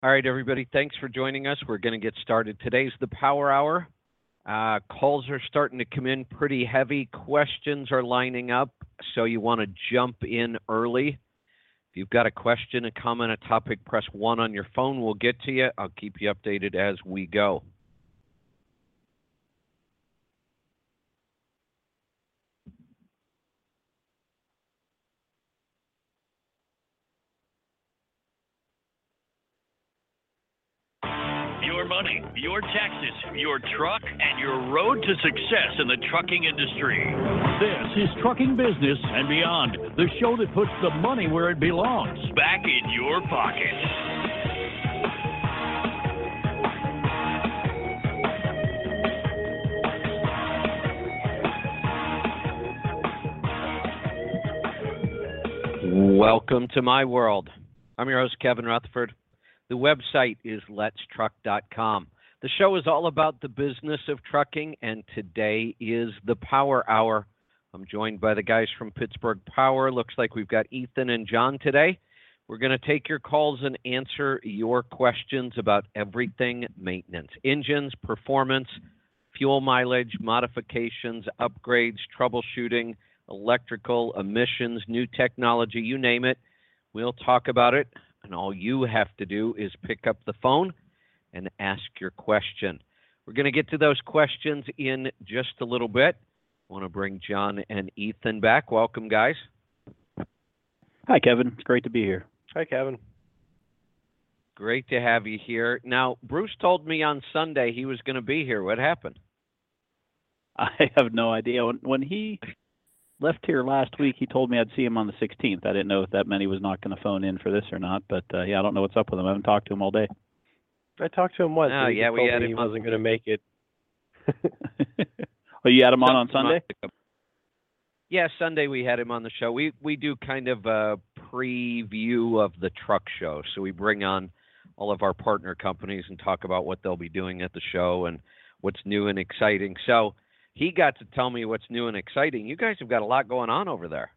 All right, everybody, thanks for joining us. We're going to get started. Today's the Power Hour. Calls are starting to come in pretty heavy. Questions are lining up, so you want to jump in early. If you've got a question, a comment, a topic, press 1 on your phone. We'll get to you. I'll keep you updated as we go. Your money, your taxes, your truck, and your road to success in the trucking industry. This is Trucking Business and Beyond, the show that puts the money where it belongs. Back in your pocket. Welcome to my world. I'm your host, Kevin Rutherford. The website is letstruck.com. The show is all about the business of trucking, and today is the Power Hour. I'm joined by the guys from Pittsburgh Power. Looks like we've got Ethan and John today. We're going to take your calls and answer your questions about everything maintenance: engines, performance, fuel mileage, modifications, upgrades, troubleshooting, electrical, emissions, new technology, you name it. We'll talk about it. And all you have to do is pick up the phone and ask your question. We're going to get to those questions in just a little bit. I want to bring John and Ethan back. Welcome, guys. Hi, Kevin. It's great to be here. Hi, Kevin. Great to have you here. Now, Bruce told me on Sunday he was going to be here. What happened? I have no idea. When he left here last week, he told me I'd see him on the 16th. I didn't know if that meant he was not going to phone in for this or not, but yeah, I don't know what's up with him. I haven't talked to him all day. I talked to him once. Oh, yeah, we had him. He wasn't going to make it. Well, you had him on Sunday? Yeah, Sunday we had him on the show. We do kind of a preview of the truck show, so we bring on all of our partner companies and talk about what they'll be doing at the show and what's new and exciting. So he got to tell me what's new and exciting. You guys have got a lot going on over there.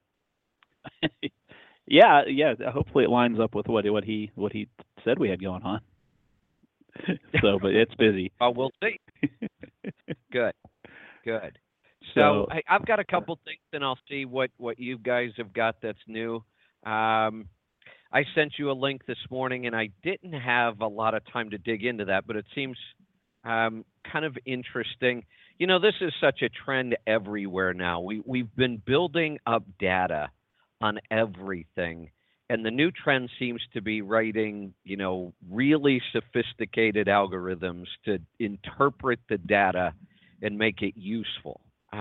yeah. Hopefully it lines up with what he said we had going on. So, but it's busy. Oh, we'll see. Good. So I've got a couple things, and I'll see what you guys have got that's new. I sent you a link this morning, and I didn't have a lot of time to dig into that, but it seems kind of interesting. You know, this is such a trend everywhere now. We've been building up data on everything, and the new trend seems to be writing, really sophisticated algorithms to interpret the data and make it useful.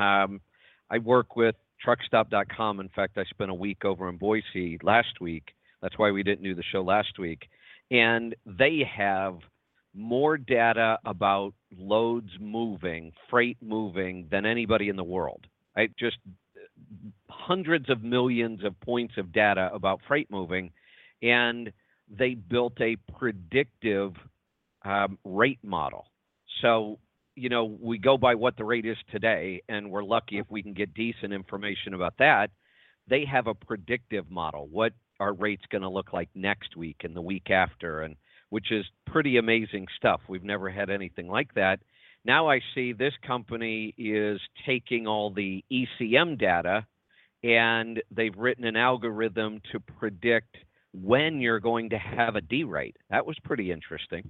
I work with truckstop.com. In fact, I spent a week over in Boise last week. That's why we didn't do the show last week. And they have more data about loads moving, freight moving, than anybody in the world. Just hundreds of millions of points of data about freight moving, and they built a predictive rate model. So, we go by what the rate is today, and we're lucky if we can get decent information about that. They have a predictive model, what our rate's going to look like next week and the week after, and which is pretty amazing stuff. We've never had anything like that. Now I see this company is taking all the ECM data, and they've written an algorithm to predict when you're going to have a D rate. That was pretty interesting.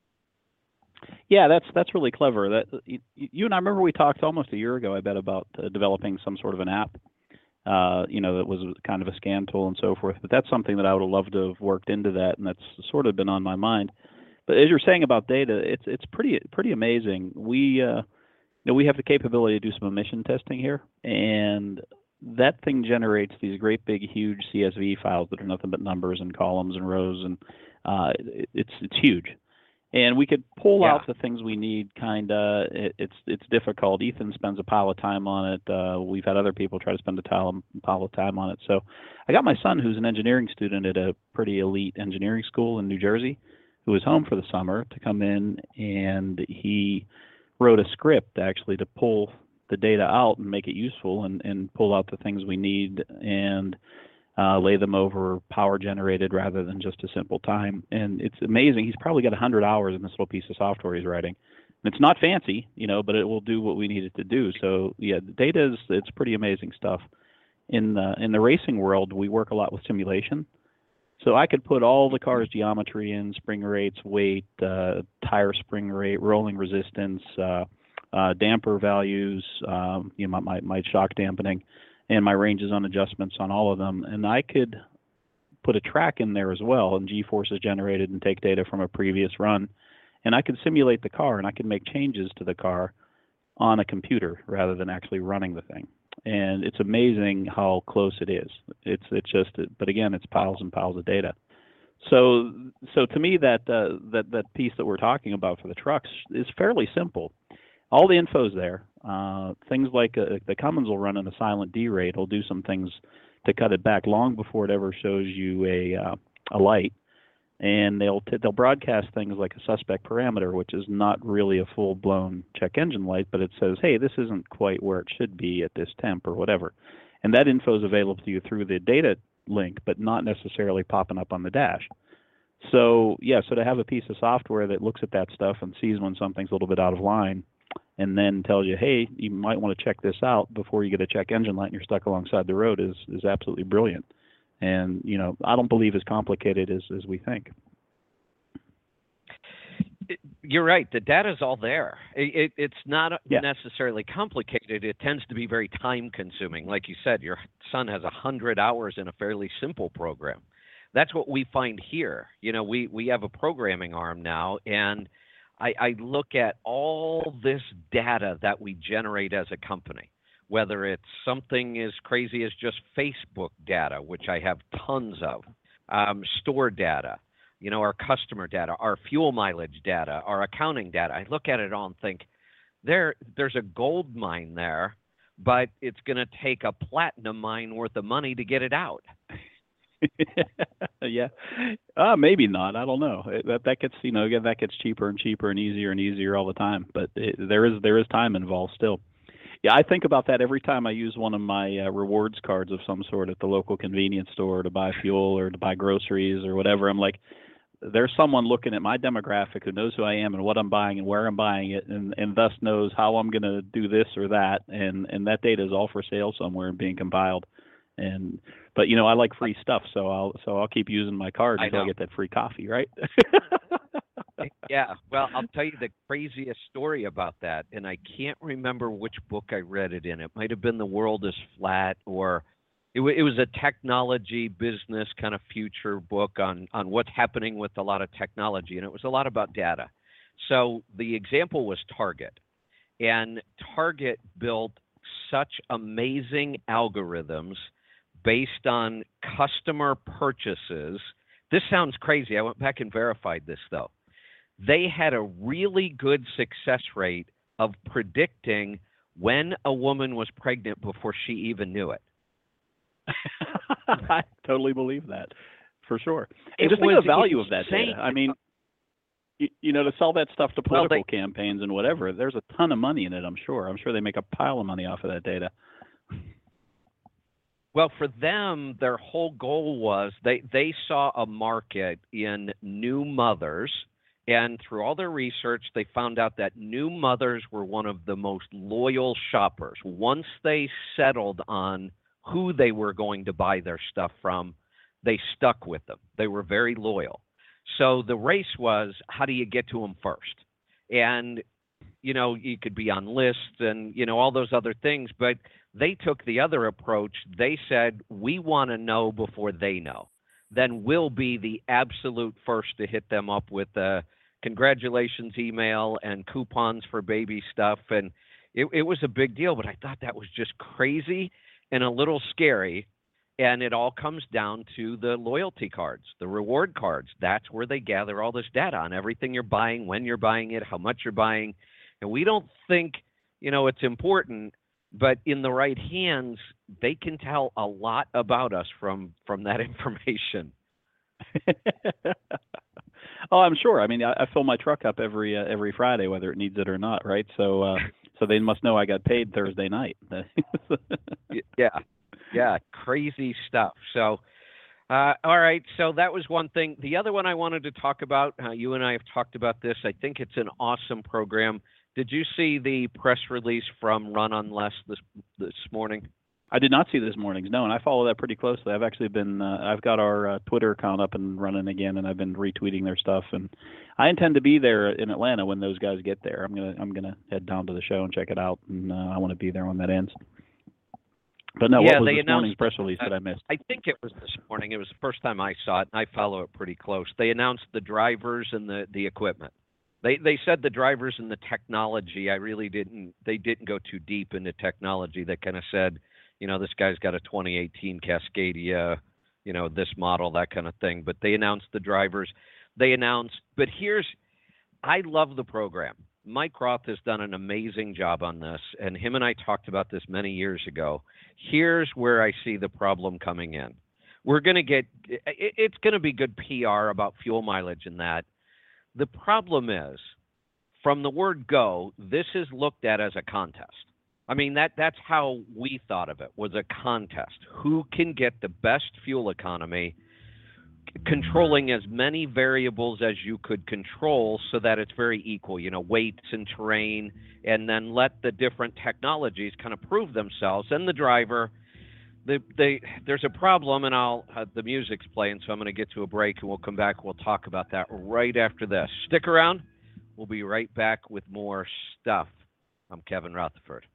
Yeah, that's really clever. That you and I remember we talked almost a year ago, I bet, about developing some sort of an app, that was kind of a scan tool and so forth. But that's something that I would have loved to have worked into that, and that's sort of been on my mind. But as you're saying about data, it's pretty amazing. We we have the capability to do some emission testing here, and that thing generates these great big huge CSV files that are nothing but numbers and columns and rows, and it's huge. And we could pull out the things we need. It's difficult. Ethan spends a pile of time on it. We've had other people try to spend a pile of time on it. So I got my son, who's an engineering student at a pretty elite engineering school in New Jersey, who was home for the summer, to come in, and he wrote a script actually to pull the data out and make it useful and pull out the things we need. And lay them over power generated rather than just a simple time. And it's amazing. He's probably got 100 hours in this little piece of software he's writing. And it's not fancy, but it will do what we need it to do. So yeah, the data it's pretty amazing stuff. In the racing world, we work a lot with simulation. So I could put all the car's geometry in, spring rates, weight, tire spring rate, rolling resistance, damper values, my shock dampening, and my ranges on adjustments on all of them. And I could put a track in there as well, and G-forces generated and take data from a previous run. And I could simulate the car, and I could make changes to the car on a computer rather than actually running the thing. And it's amazing how close it is. But again, it's piles and piles of data. So to me, that piece that we're talking about for the trucks is fairly simple. All the info's there. Things like the Cummins will run in a silent D rate. It'll do some things to cut it back long before it ever shows you a light. And they'll broadcast things like a suspect parameter, which is not really a full-blown check engine light, but it says, hey, this isn't quite where it should be at this temp or whatever. And that info is available to you through the data link, but not necessarily popping up on the dash. So to have a piece of software that looks at that stuff and sees when something's a little bit out of line, and then tells you, hey, you might want to check this out before you get a check engine light and you're stuck alongside the road is absolutely brilliant. And, I don't believe as complicated as we think. You're right. The data's all there. It's not necessarily complicated. It tends to be very time-consuming. Like you said, your son has 100 hours in a fairly simple program. That's what we find here. We have a programming arm now, and I look at all this data that we generate as a company, whether it's something as crazy as just Facebook data, which I have tons of, store data, our customer data, our fuel mileage data, our accounting data. I look at it all and think, there's a gold mine there, but it's going to take a platinum mine worth of money to get it out. Yeah, maybe not. I don't know. That gets that gets cheaper and cheaper and easier all the time. But there is time involved still. Yeah, I think about that every time I use one of my rewards cards of some sort at the local convenience store to buy fuel or to buy groceries or whatever. I'm like, there's someone looking at my demographic who knows who I am and what I'm buying and where I'm buying it, and thus knows how I'm going to do this or that, and that data is all for sale somewhere and being compiled. But I like free stuff, so I'll keep using my card until I get that free coffee, right? Yeah, well, I'll tell you the craziest story about that, and I can't remember which book I read it in. It might have been The World is Flat, or it was a technology business kind of future book on what's happening with a lot of technology, and it was a lot about data. So the example was Target, and Target built such amazing algorithms based on customer purchases. This sounds crazy. I went back and verified this, though. They had a really good success rate of predicting when a woman was pregnant before she even knew it. I totally believe that, for sure. And just think of the value of that data. I mean, to sell that stuff to political campaigns and whatever, there's a ton of money in it, I'm sure. I'm sure they make a pile of money off of that data. Well, for them, their whole goal was they saw a market in new mothers, and through all their research, they found out that new mothers were one of the most loyal shoppers. Once they settled on who they were going to buy their stuff from, they stuck with them. They were very loyal. So the race was, how do you get to them first? And, you could be on lists and, all those other things, but they took the other approach. They said, we want to know before they know. Then we'll be the absolute first to hit them up with a congratulations email and coupons for baby stuff. And it was a big deal, but I thought that was just crazy and a little scary. And it all comes down to the loyalty cards, the reward cards. That's where they gather all this data on everything you're buying, when you're buying it, how much you're buying. And we don't think, it's important, but in the right hands, they can tell a lot about us from that information. Oh, I'm sure. I mean, I fill my truck up every Friday, whether it needs it or not, right? So they must know I got paid Thursday night. Yeah. Yeah, crazy stuff. So, all right. So that was one thing. The other one I wanted to talk about, you and I have talked about this. I think it's an awesome program. Did you see the press release from Run on Less this morning? I did not see this morning's, no, and I follow that pretty closely. I've actually been, I've got our Twitter account up and running again, and I've been retweeting their stuff. And I intend to be there in Atlanta when those guys get there. I'm gonna head down to the show and check it out, and I want to be there when that ends. But no, yeah, what was they this morning's announced press release that I missed? I think it was this morning. It was the first time I saw it, and I follow it pretty close. They announced the drivers and the equipment. They said the drivers and the technology. They didn't go too deep into technology. They kind of said, this guy's got a 2018 Cascadia, this model, that kind of thing. But they announced the drivers. But I love the program. Mike Roth has done an amazing job on this, and him and I talked about this many years ago. Here's where I see the problem coming in. It's going to be good PR about fuel mileage and that. The problem is, from the word go, this is looked at as a contest. I mean, that's how we thought of it, was a contest. Who can get the best fuel economy, controlling as many variables as you could control so that it's very equal, weights and terrain, and then let the different technologies kind of prove themselves. And the driver, there's a problem, and the music's playing, so I'm going to get to a break, and we'll come back. We'll talk about that right after this. Stick around. We'll be right back with more stuff. I'm Kevin Rutherford.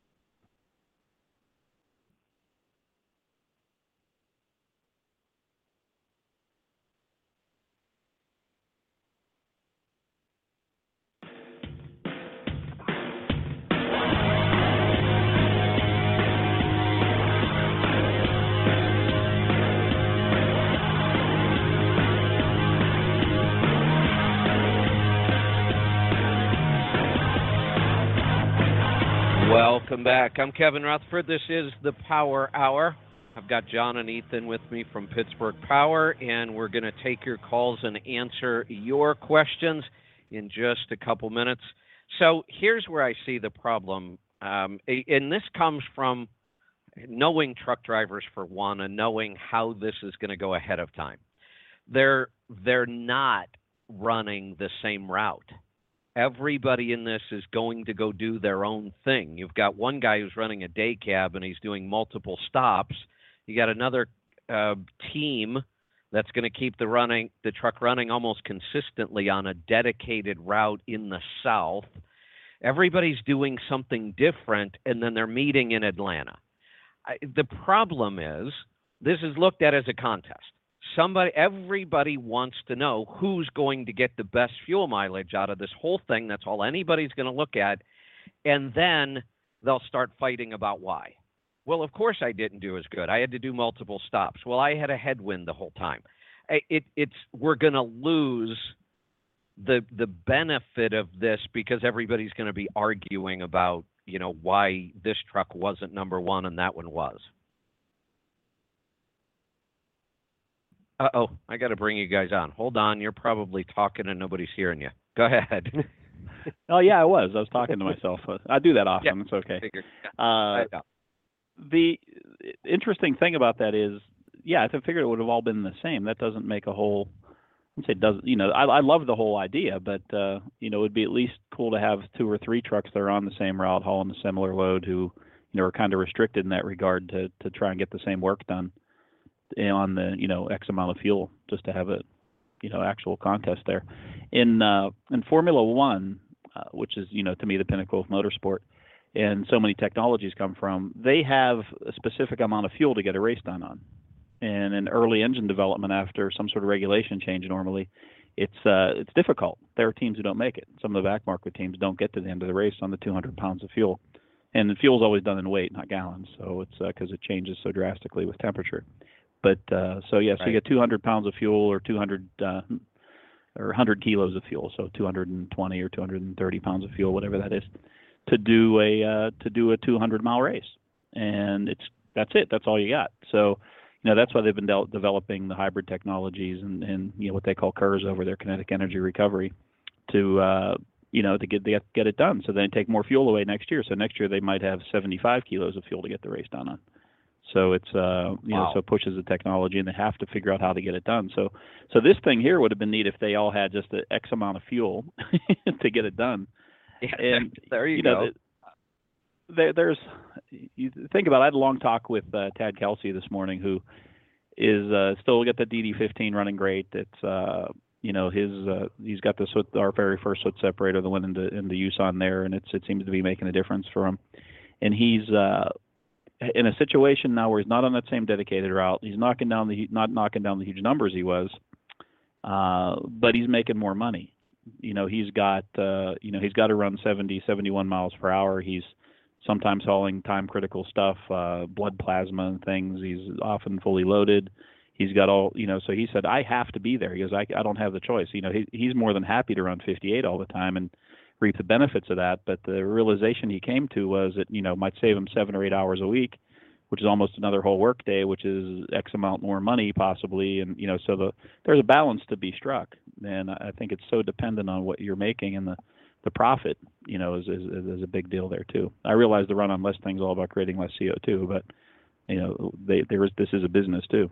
Welcome back. I'm Kevin Rutherford. This is the Power Hour. I've got John and Ethan with me from Pittsburgh Power, and we're going to take your calls and answer your questions in just a couple minutes. So here's where I see the problem, and this comes from knowing truck drivers, for one, and knowing how this is going to go ahead of time. They're not running the same route. Everybody in this is going to go do their own thing. You've got one guy who's running a day cab and he's doing multiple stops. You got another team that's going to keep the truck running almost consistently on a dedicated route in the south. Everybody's doing something different, and then they're meeting in Atlanta. The problem is this is looked at as a contest. Everybody wants to know who's going to get the best fuel mileage out of this whole thing. That's all anybody's going to look at. And then they'll start fighting about why. Well, of course I didn't do as good. I had to do multiple stops. Well, I had a headwind the whole time. We're going to lose the benefit of this because everybody's going to be arguing about, why this truck wasn't number one and that one was. Uh-oh, I got to bring you guys on. Hold on, you're probably talking and nobody's hearing you. Go ahead. Oh, yeah, I was talking to myself. I do that often. Yeah, it's okay. The interesting thing about that is, I figured it would have all been the same. That doesn't make a whole, I love the whole idea, but, it would be at least cool to have 2 or 3 trucks that are on the same route hauling a similar load who, are kind of restricted in that regard to try and get the same work done on the X amount of fuel, just to have a actual contest there. In Formula One, which is to me the pinnacle of motorsport, and so many technologies come from, they have a specific amount of fuel to get a race done on. And in early engine development, after some sort of regulation change, normally it's difficult. There are teams who don't make it. Some of the back market teams don't get to the end of the race on the 200 pounds of fuel, and the fuel is always done in weight, not gallons. So it's because it changes so drastically with temperature. But so you get 200 pounds of fuel, or 200 or 100 kilos of fuel, so 220 or 230 pounds of fuel, whatever that is, to do a 200-mile race, and that's it. That's all you got. So that's why they've been developing the hybrid technologies and what they call KERS over their kinetic energy recovery to get it done. So they take more fuel away next year. So next year they might have 75 kilos of fuel to get the race done on. So it's so it pushes the technology, and they have to figure out how to get it done. So this thing here would have been neat if they all had just an X amount of fuel to get it done. Yeah, And there you go. There's you think about it, I had a long talk with Tad Kelsey this morning, who is still got the DD15 running great. It's he's got our very first soot separator that went into use on there, and it seems to be making a difference for him. And he's in a situation now where he's not on that same dedicated route. He's not knocking down the huge numbers he was, but he's making more money. He's got to run 70, 71 miles per hour. He's sometimes hauling time critical stuff, blood plasma and things. He's often fully loaded. He's got all, so he said, I have to be there. He goes, I don't have the choice. He's more than happy to run 58 all the time and reap the benefits of that. But the realization he came to was that, might save him 7 or 8 hours a week, which is almost another whole work day, which is X amount more money possibly. And, so there's a balance to be struck. And I think it's so dependent on what you're making, and the profit, is a big deal there too. I realize the run on less things is all about creating less CO2, but, this is a business too.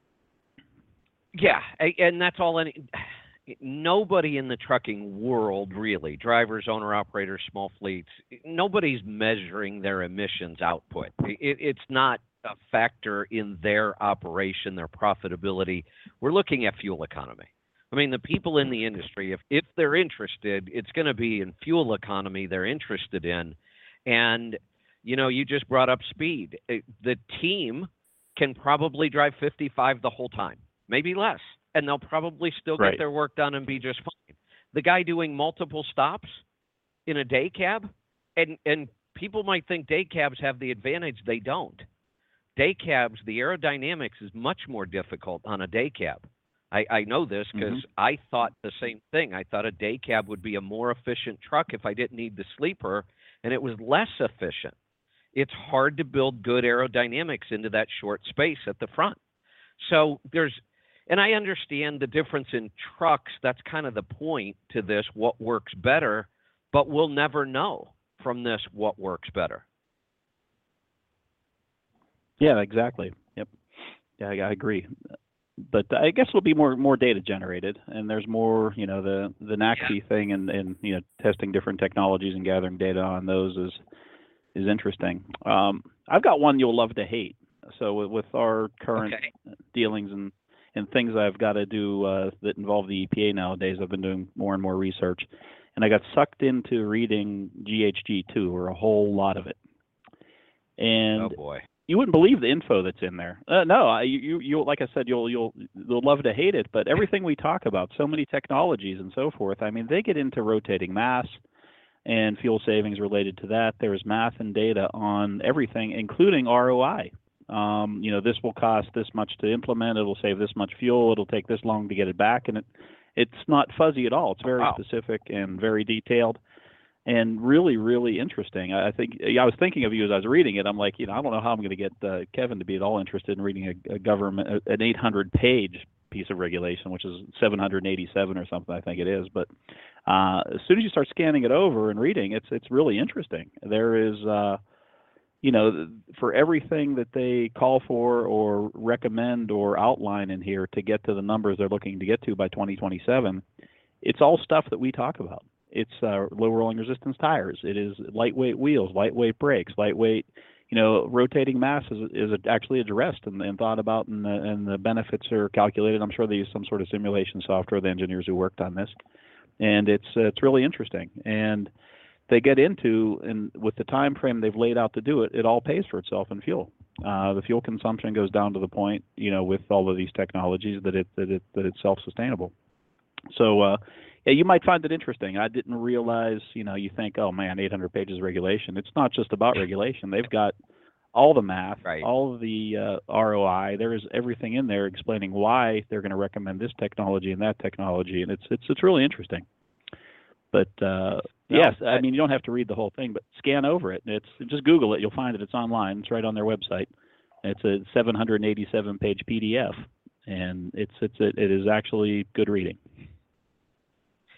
Yeah, and that's all. Nobody in the trucking world, really, drivers, owner-operators, small fleets, nobody's measuring their emissions output. It's not a factor in their operation, their profitability. We're looking at fuel economy. I mean, the people in the industry, if they're interested, it's going to be in fuel economy they're interested in. And, you just brought up speed. The team can probably drive 55 the whole time, maybe less, and they'll probably still get their work done and be just fine. The guy doing multiple stops in a day cab, and people might think day cabs have the advantage. They don't. Day cabs, the aerodynamics is much more difficult on a day cab. I know this because I thought the same thing. I thought a day cab would be a more efficient truck if I didn't need the sleeper, and it was less efficient. It's hard to build good aerodynamics into that short space at the front. So and I understand the difference in trucks. That's kind of the point to this, what works better, but we'll never know from this what works better. Yeah, exactly. Yep. Yeah, I agree. But I guess it'll be more data generated, and there's more, the NACSE thing and testing different technologies and gathering data on those is interesting. I've got one you'll love to hate. So with our current dealings and things I've got to do that involve the EPA nowadays, I've been doing more and more research, and I got sucked into reading GHG2, or a whole lot of it. And oh boy, you wouldn't believe the info that's in there. No, you like I said, you'll love to hate it. But everything we talk about, so many technologies and so forth. I mean, they get into rotating mass and fuel savings related to that. There's math and data on everything, including ROI. This will cost this much to implement. It'll save this much fuel. It'll take this long to get it back, and it's not fuzzy at all. It's very specific and very detailed, and really, really interesting. I think I was thinking of you as I was reading it. I'm like, I don't know how I'm going to get Kevin to be at all interested in reading an 800-page piece of regulation, which is 787 or something, I think it is. But as soon as you start scanning it over and reading, it's really interesting. There is. For everything that they call for or recommend or outline in here to get to the numbers they're looking to get to by 2027, it's all stuff that we talk about. It's low rolling resistance tires. It is lightweight wheels, lightweight brakes, lightweight, rotating mass is actually addressed and thought about, and the benefits are calculated. I'm sure they use some sort of simulation software, the engineers who worked on this, and it's really interesting. And they get into, and with the time frame they've laid out to do it, it all pays for itself in fuel. The fuel consumption goes down to the point, with all of these technologies that it's self-sustainable. So, you might find it interesting. I didn't realize, you think, oh man, 800 pages of regulation. It's not just about regulation. They've got all the math, all of the ROI. There is everything in there explaining why they're going to recommend this technology and that technology, and it's really interesting. But yes, I mean, you don't have to read the whole thing, but scan over it. Just Google it. You'll find it. It's online. It's right on their website. It's a 787-page PDF, and it is actually good reading.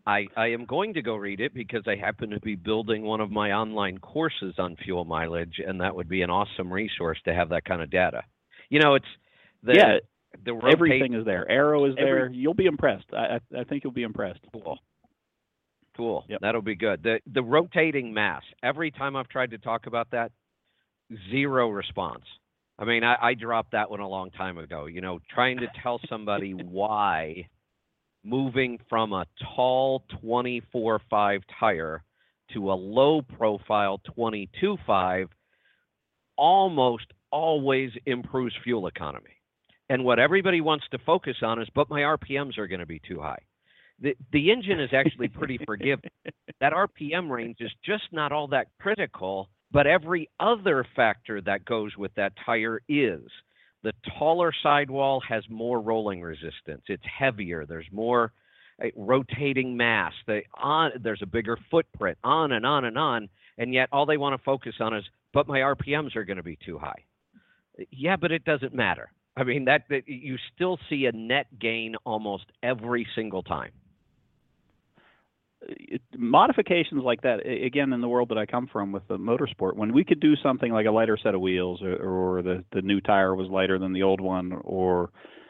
I am going to go read it because I happen to be building one of my online courses on fuel mileage, and that would be an awesome resource to have that kind of data. It's the everything is there. Arrow is there. You'll be impressed. I think you'll be impressed. Cool. Yep. That'll be good. The rotating mass. Every time I've tried to talk about that, zero response. I mean, I dropped that one a long time ago. Trying to tell somebody why moving from a tall 24.5 tire to a low profile 22.5 almost always improves fuel economy. And what everybody wants to focus on is, but my RPMs are going to be too high. The engine is actually pretty forgiving. That RPM range is just not all that critical, but every other factor that goes with that tire is. The taller sidewall has more rolling resistance. It's heavier. There's more rotating mass. There's a bigger footprint, on and on and on. And yet all they want to focus on is, but my RPMs are going to be too high. Yeah, but it doesn't matter. I mean, that you still see a net gain almost every single time. Modifications like that, again, in the world that I come from with the motorsport, when we could do something like a lighter set of wheels, or the new tire was lighter than the old one, or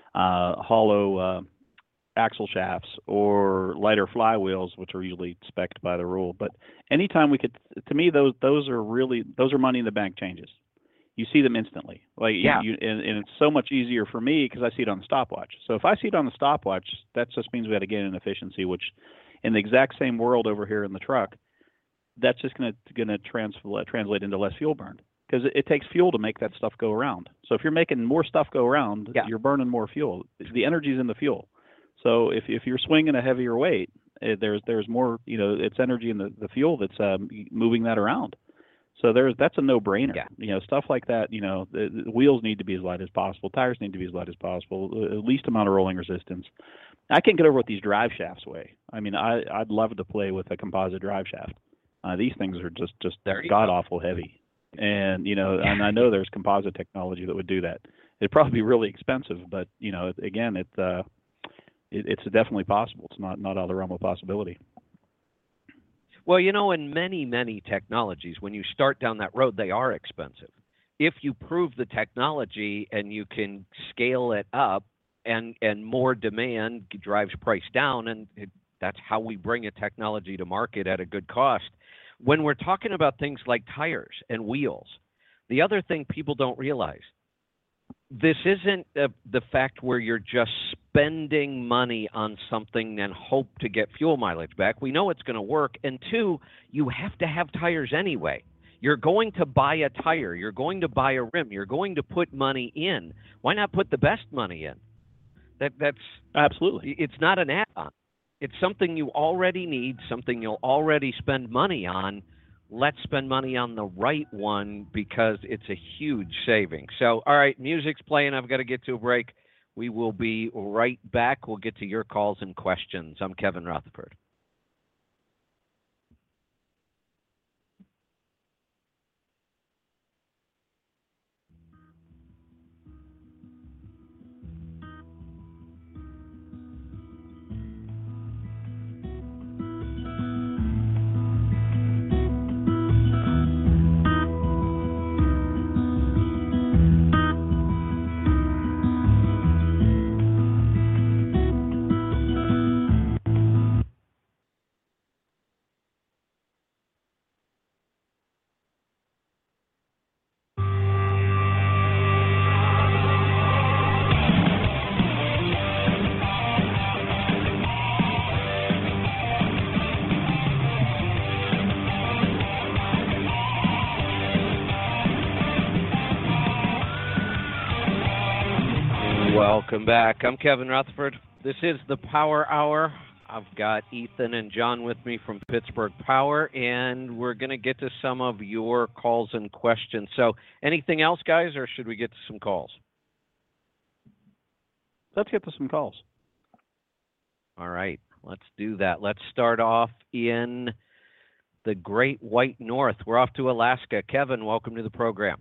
hollow axle shafts, or lighter flywheels, which are usually spec'd by the rule. But anytime we could, to me, those are money in the bank changes. You see them instantly. And it's so much easier for me because I see it on the stopwatch. So if I see it on the stopwatch, that just means we had a gain in efficiency, which in the exact same world over here in the truck, that's just going to translate into less fuel burned, because it takes fuel to make that stuff go around. So if you're making more stuff go around, you're burning more fuel. The energy's in the fuel. So if you're swinging a heavier weight, there's more, it's energy in the fuel that's moving that around. So that's a no-brainer. Yeah. Stuff like that. The wheels need to be as light as possible. Tires need to be as light as possible. Least amount of rolling resistance. I can't get over what these drive shafts weigh. I mean, I'd love to play with a composite drive shaft. These things are just god awful heavy, and and I know there's composite technology that would do that. It'd probably be really expensive, but again, it's definitely possible. It's not out of the realm of possibility. Well, in many, many technologies, when you start down that road, they are expensive. If you prove the technology and you can scale it up, and more demand drives price down, and that's how we bring a technology to market at a good cost. When we're talking about things like tires and wheels, the other thing people don't realize, this isn't the fact where you're just spending money on something and hope to get fuel mileage back. We know it's going to work. And two, you have to have tires anyway. You're going to buy a tire. You're going to buy a rim. You're going to put money in. Why not put the best money in? That's absolutely. It's not an add-on. It's something you already need, something you'll already spend money on. Let's spend money on the right one because it's a huge saving. So, all right, music's playing. I've got to get to a break. We will be right back. We'll get to your calls and questions. I'm Kevin Rutherford. Welcome back. I'm Kevin Rutherford. This is the Power Hour. I've got Ethan and John with me from Pittsburgh Power, and we're going to get to some of your calls and questions. So anything else, guys, or should we get to some calls? Let's get to some calls. All right, let's do that. Let's start off in the Great White North. We're off to Alaska. Kevin, welcome to the program.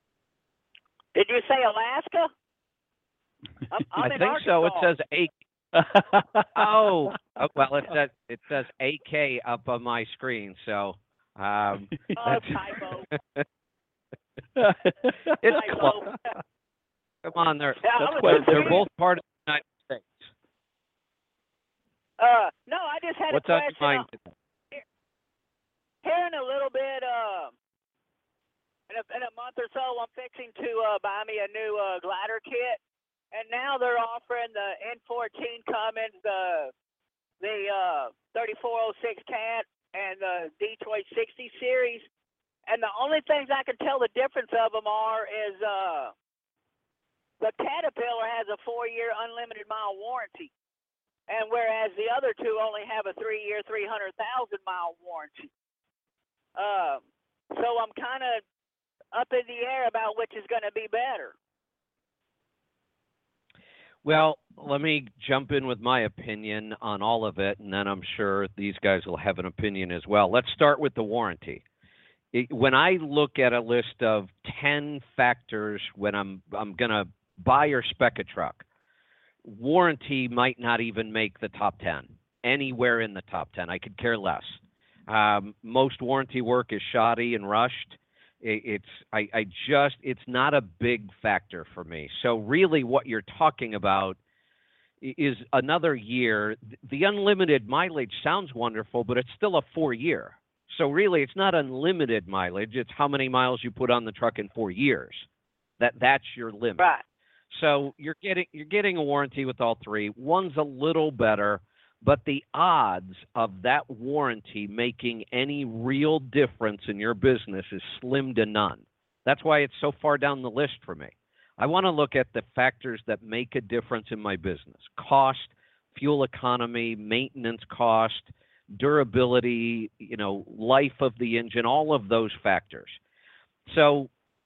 Did you say Alaska? I'm I in think Arkansas. so. It says Oh, well, it says AK up on my screen, so that's typo. it's Typo. close. Come on, they're Yeah, they're both part of the United States. No, I just had What's a on question. your mind today? Here in a little bit, in a month or so, I'm fixing to buy me a new glider kit, and now they're offering the N14 Cummins, the 3406 Cat, and the Detroit 60 series. And the only things I can tell the difference of them is the Caterpillar has a 4-year unlimited mile warranty, and whereas the other two only have a 3-year, 300,000 mile warranty. So I'm kind of up in the air about which is going to be better. Well, let me jump in with my opinion on all of it, and then I'm sure these guys will have an opinion as well. Let's start with the warranty. When I look at a list of 10 factors when I'm going to buy or spec a truck, warranty might not even make the top 10, anywhere in the top 10. I could care less. Most warranty work is shoddy and rushed. It's not a big factor for me. So really what you're talking about is another year. The unlimited mileage sounds wonderful, but it's still a 4-year. So really it's not unlimited mileage. It's how many miles you put on the truck in 4 years. That's your limit. Right. So you're getting a warranty with all three. One's a little better, but the odds of that warranty making any real difference in your business is slim to none. That's why it's so far down the list for me. I want to look at the factors that make a difference in my business: cost, fuel economy, maintenance cost, durability, life of the engine, all of those factors. So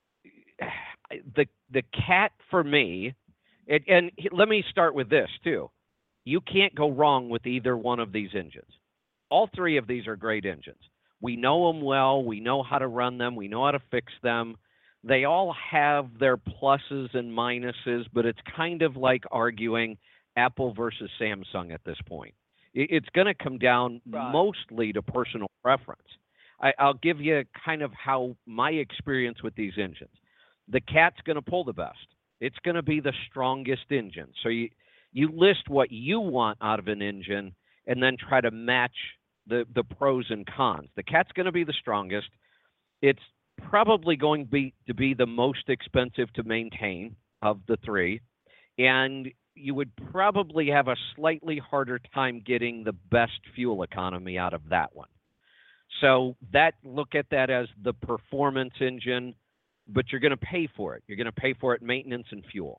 the Cat for me, and let me start with this too. You can't go wrong with either one of these engines. All three of these are great engines. We know them well. We know how to run them. We know how to fix them. They all have their pluses and minuses, but it's kind of like arguing Apple versus Samsung at this point. It's going to come down mostly to personal preference. I'll give you kind of how my experience with these engines. The Cat's going to pull the best. It's going to be the strongest engine. So you list what you want out of an engine and then try to match the pros and cons. The Cat's going to be the strongest. It's probably going to be the most expensive to maintain of the three, and you would probably have a slightly harder time getting the best fuel economy out of that one. So look at that as the performance engine, but you're going to pay for it. You're going to pay for it maintenance and fuel.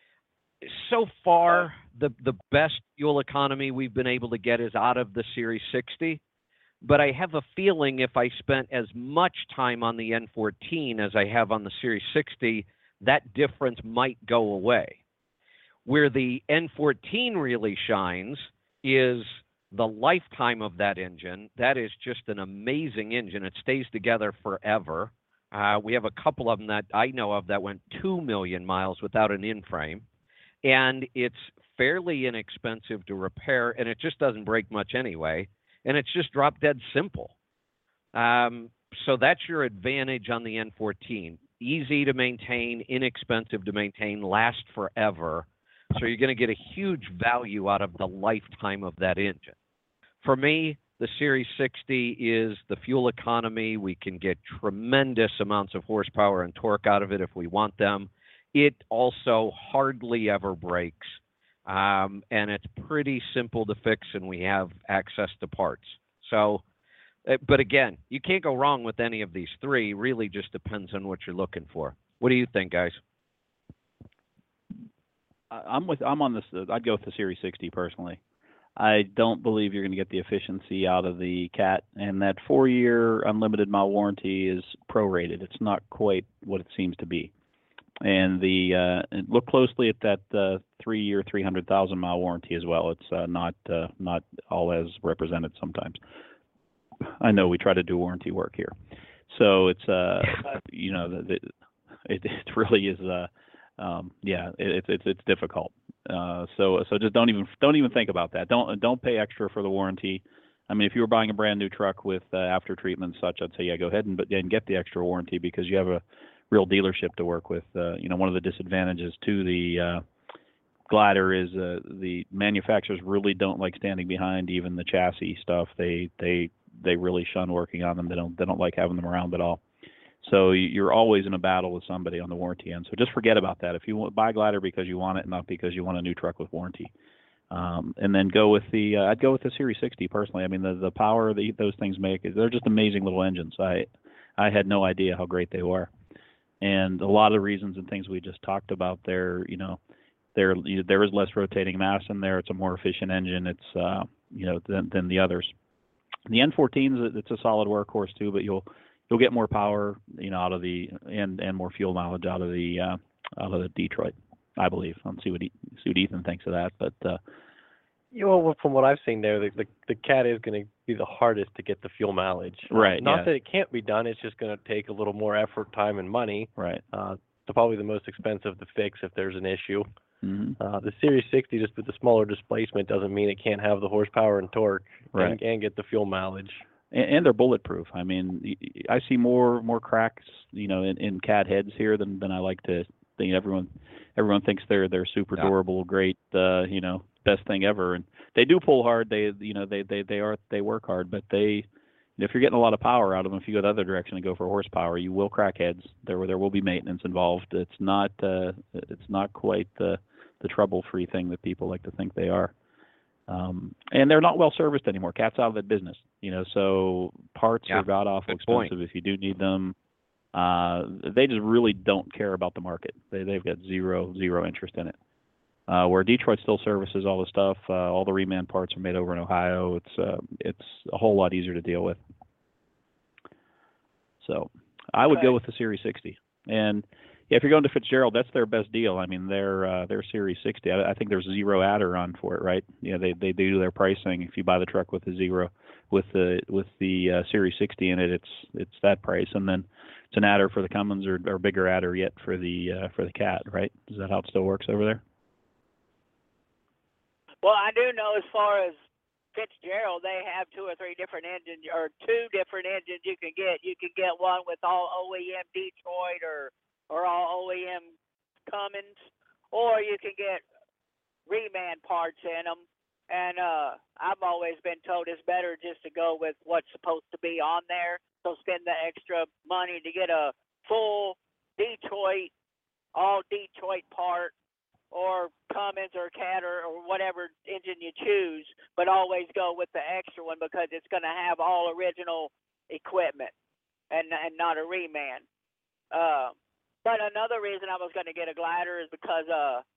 So far, the best fuel economy we've been able to get is out of the Series 60, but I have a feeling if I spent as much time on the N14 as I have on the Series 60, that difference might go away. Where the N14 really shines is the lifetime of that engine. That is just an amazing engine. It stays together forever. We have a couple of them that I know of that went 2 million miles without an in-frame. And it's fairly inexpensive to repair, and it just doesn't break much anyway. And it's just drop dead simple. So that's your advantage on the N14. Easy to maintain, inexpensive to maintain, last forever. So you're going to get a huge value out of the lifetime of that engine. For me, the Series 60 is the fuel economy. We can get tremendous amounts of horsepower and torque out of it if we want them. It also hardly ever breaks, and it's pretty simple to fix, and we have access to parts. So, but again, you can't go wrong with any of these three. Really just depends on what you're looking for. What do you think, guys? I'm on this. I'd go with the Series 60 personally. I don't believe you're going to get the efficiency out of the Cat, and that 4-year unlimited mile warranty is prorated. It's not quite what it seems to be. And look closely at that 3-year, 300,000 mile warranty as well. It's not all as represented sometimes. I know we try to do warranty work here, so it's it really is It's difficult. So just don't even think about that. Don't pay extra for the warranty. I mean, if you were buying a brand new truck with after treatment and such, I'd say go ahead and get the extra warranty because you have a real dealership to work with. One of the disadvantages to the glider is the manufacturers really don't like standing behind even the chassis stuff. They really shun working on them. They don't like having them around at all. So you're always in a battle with somebody on the warranty end. So just forget about that. If you buy glider because you want it, not because you want a new truck with warranty. And then go with I'd go with the Series 60 personally. I mean, the power that those things make, they're just amazing little engines. I had no idea how great they were. And a lot of reasons and things we just talked about there, there is less rotating mass in there. It's a more efficient engine. It's, than the others. The N14s, it's a solid workhorse too, but you'll get more power, out of the and more fuel mileage out of the Detroit, I believe. I'll see what Ethan thinks of that, but from what I've seen there, the Cat is going to be the hardest to get the fuel mileage. Right. Not that it can't be done. It's just going to take a little more effort, time, and money. Right. It's probably the most expensive to fix if there's an issue. Mm-hmm. The Series 60, just with the smaller displacement, doesn't mean it can't have the horsepower and torque right. and get the fuel mileage. And they're bulletproof. I mean, I see more cracks, in Cat heads here than I like to think. Everyone thinks they're super durable, great, best thing ever, and they do pull hard. They work hard, but if you're getting a lot of power out of them, if you go the other direction and go for horsepower, you will crack heads. There will be maintenance involved. It's not quite the trouble-free thing that people like to think they are. And they're not well serviced anymore. Cat's out of that business, so parts are god-awful expensive if you do need them. They just really don't care about the market. They've got zero interest in it. Where Detroit still services all the stuff, all the reman parts are made over in Ohio. It's a whole lot easier to deal with. So I would go with the Series 60. And if you're going to Fitzgerald, that's their best deal. I mean, their Series 60. I think there's zero adder on for it, right? They do their pricing. If you buy the truck with the zero, with the Series 60 in it, it's that price, and then it's an adder for the Cummins or bigger adder yet for the Cat, right? Is that how it still works over there? Well, I do know as far as Fitzgerald, they have two or three different engines, or two different engines you can get. You can get one with all OEM Detroit or all OEM Cummins, or you can get reman parts in them. And I've always been told it's better just to go with what's supposed to be on there. So spend the extra money to get a full Detroit, all Detroit part, or Cummins or Cat or whatever engine you choose, but always go with the extra one because it's going to have all original equipment and not a reman. But another reason I was going to get a glider is because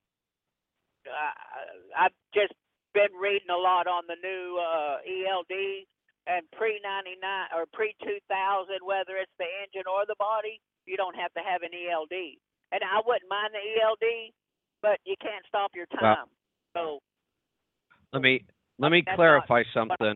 I've just been reading a lot on the new ELD, and pre-99 or pre-2000, whether it's the engine or the body, you don't have to have an ELD. And I wouldn't mind the ELD, but you can't stop your time. So let me clarify something.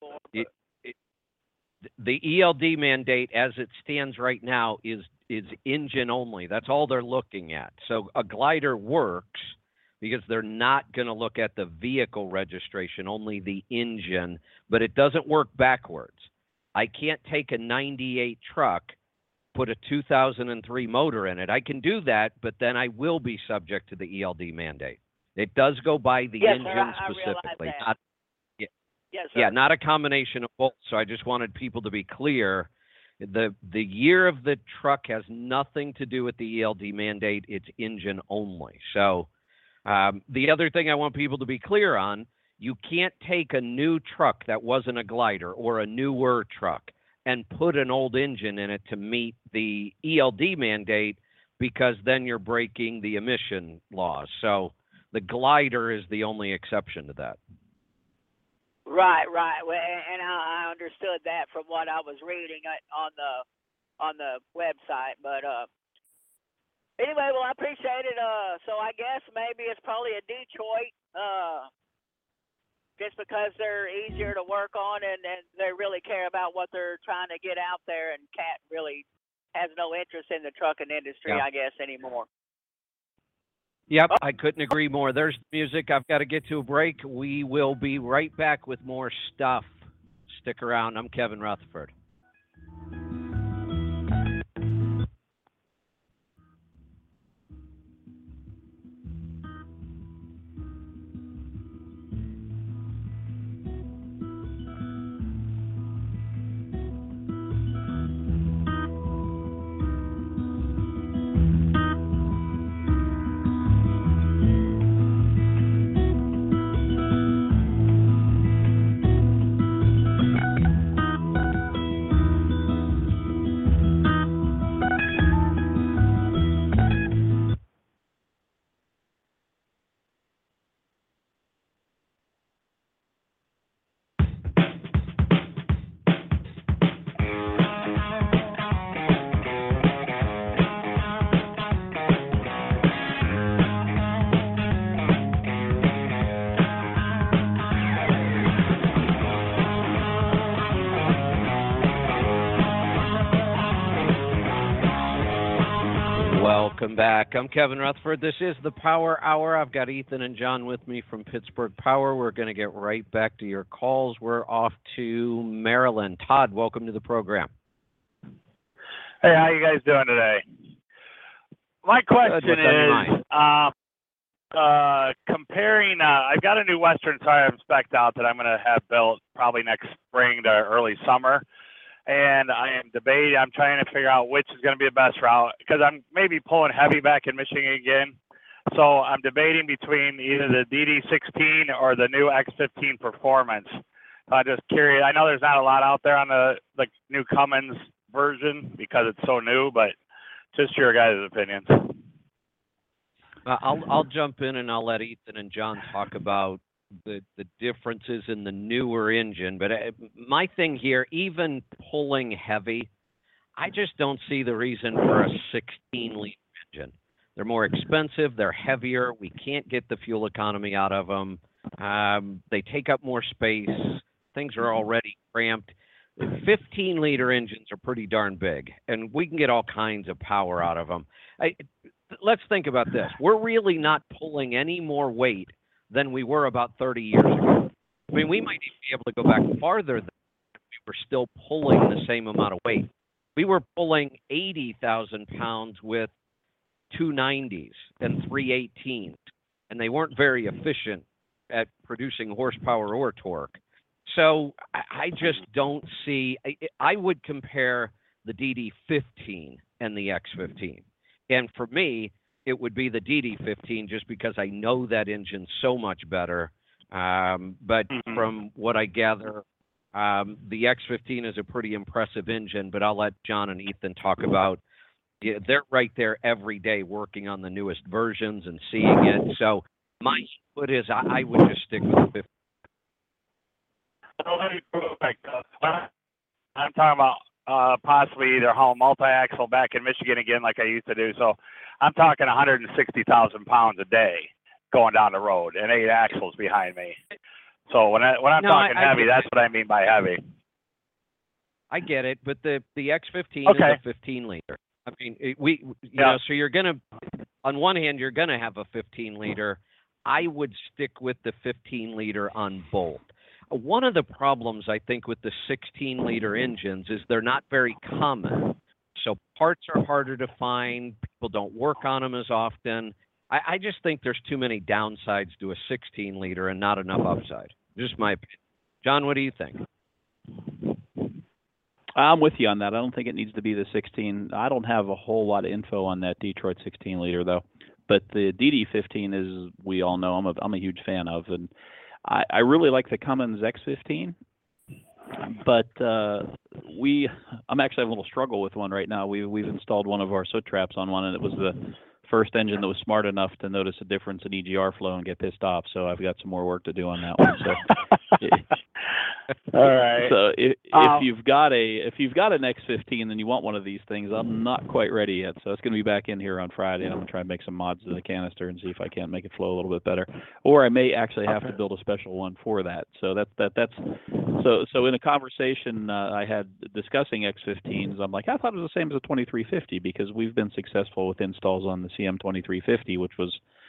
The ELD mandate, as it stands right now, is engine only. That's all they're looking at. So a glider works because they're not going to look at the vehicle registration, only the engine, but it doesn't work backwards. I can't take a 98 truck, put a 2003 motor in it. I can do that, but then I will be subject to the ELD mandate. It does go by the engine specifically. Not a combination of both. So I just wanted people to be clear. The year of the truck has nothing to do with the ELD mandate. It's engine only. So the other thing I want people to be clear on, you can't take a new truck that wasn't a glider or a newer truck and put an old engine in it to meet the ELD mandate, because then you're breaking the emission laws. So the glider is the only exception to that. Right. Well, and I understood that from what I was reading on the website. But anyway, well, I appreciate it. So I guess maybe it's probably a Detroit, just because they're easier to work on and they really care about what they're trying to get out there. And Cat really has no interest in the trucking industry, I guess, anymore. Yep, I couldn't agree more. There's music. I've got to get to a break. We will be right back with more stuff. Stick around. I'm Kevin Rutherford. Welcome back. I'm Kevin Rutherford. This is the Power Hour. I've got Ethan and John with me from Pittsburgh Power. We're going to get right back to your calls. We're off to Maryland. Todd, welcome to the program. Hey, how you guys doing today? My question is, comparing, I've got a new Western Siam spec'd out that I'm going to have built probably next spring to early summer. And I am debating, I'm trying to figure out which is going to be the best route because I'm maybe pulling heavy back in Michigan again. So I'm debating between either the DD16 or the new X15 Performance. I'm just curious. I know there's not a lot out there on the new Cummins version because it's so new, but just your guys' opinions. I'll jump in and I'll let Ethan and John talk about the differences in the newer engine. But my thing here, even pulling heavy, I just don't see the reason for a 16-liter engine. They're more expensive. They're heavier. We can't get the fuel economy out of them. They take up more space. Things are already cramped. 15-liter engines are pretty darn big, and we can get all kinds of power out of them. Let's think about this. We're really not pulling any more weight than we were about 30 years ago. I mean, we might even be able to go back farther than we were still pulling the same amount of weight. We were pulling 80,000 pounds with 290s and 318s, and they weren't very efficient at producing horsepower or torque. So I just don't see, I would compare the DD15 and the X15. And for me, it would be the DD15 just because I know that engine so much better. But from what I gather, the X15 is a pretty impressive engine, but I'll let John and Ethan talk about, they're right there every day working on the newest versions and seeing it. So my input is I would just stick with the 15. I'm talking about possibly either haul multi-axle back in Michigan again like I used to do. So I'm talking 160,000 pounds a day going down the road and 8 axles behind me. So when I'm talking heavy, that's what I mean by heavy. I get it, but the X15 is a 15-liter. I mean, you know, so you're going to, on one hand, you're going to have a 15-liter. I would stick with the 15-liter on both. One of the problems, I think, with the 16-liter engines is they're not very common. So parts are harder to find. People don't work on them as often. I just think there's too many downsides to a 16-liter and not enough upside. Just my opinion. John, what do you think? I'm with you on that. I don't think it needs to be the 16. I don't have a whole lot of info on that Detroit 16-liter, though. But the DD15 is, we all know, I'm a huge fan of. And I really like the Cummins X15. But I'm actually having a little struggle with one right now. We've installed one of our soot traps on one, and it was the first engine that was smart enough to notice a difference in EGR flow and get pissed off. So I've got some more work to do on that one. So, all right. So if you've got an X15 and you want one of these things, I'm not quite ready yet. So it's going to be back in here on Friday, and I'm going to try and make some mods to the canister and see if I can't make it flow a little bit better. Or I may actually have to build a special one for that. So that's so in a conversation I had discussing X15s, I'm like, I thought it was the same as a 2350 because we've been successful with installs on the CM2350, which was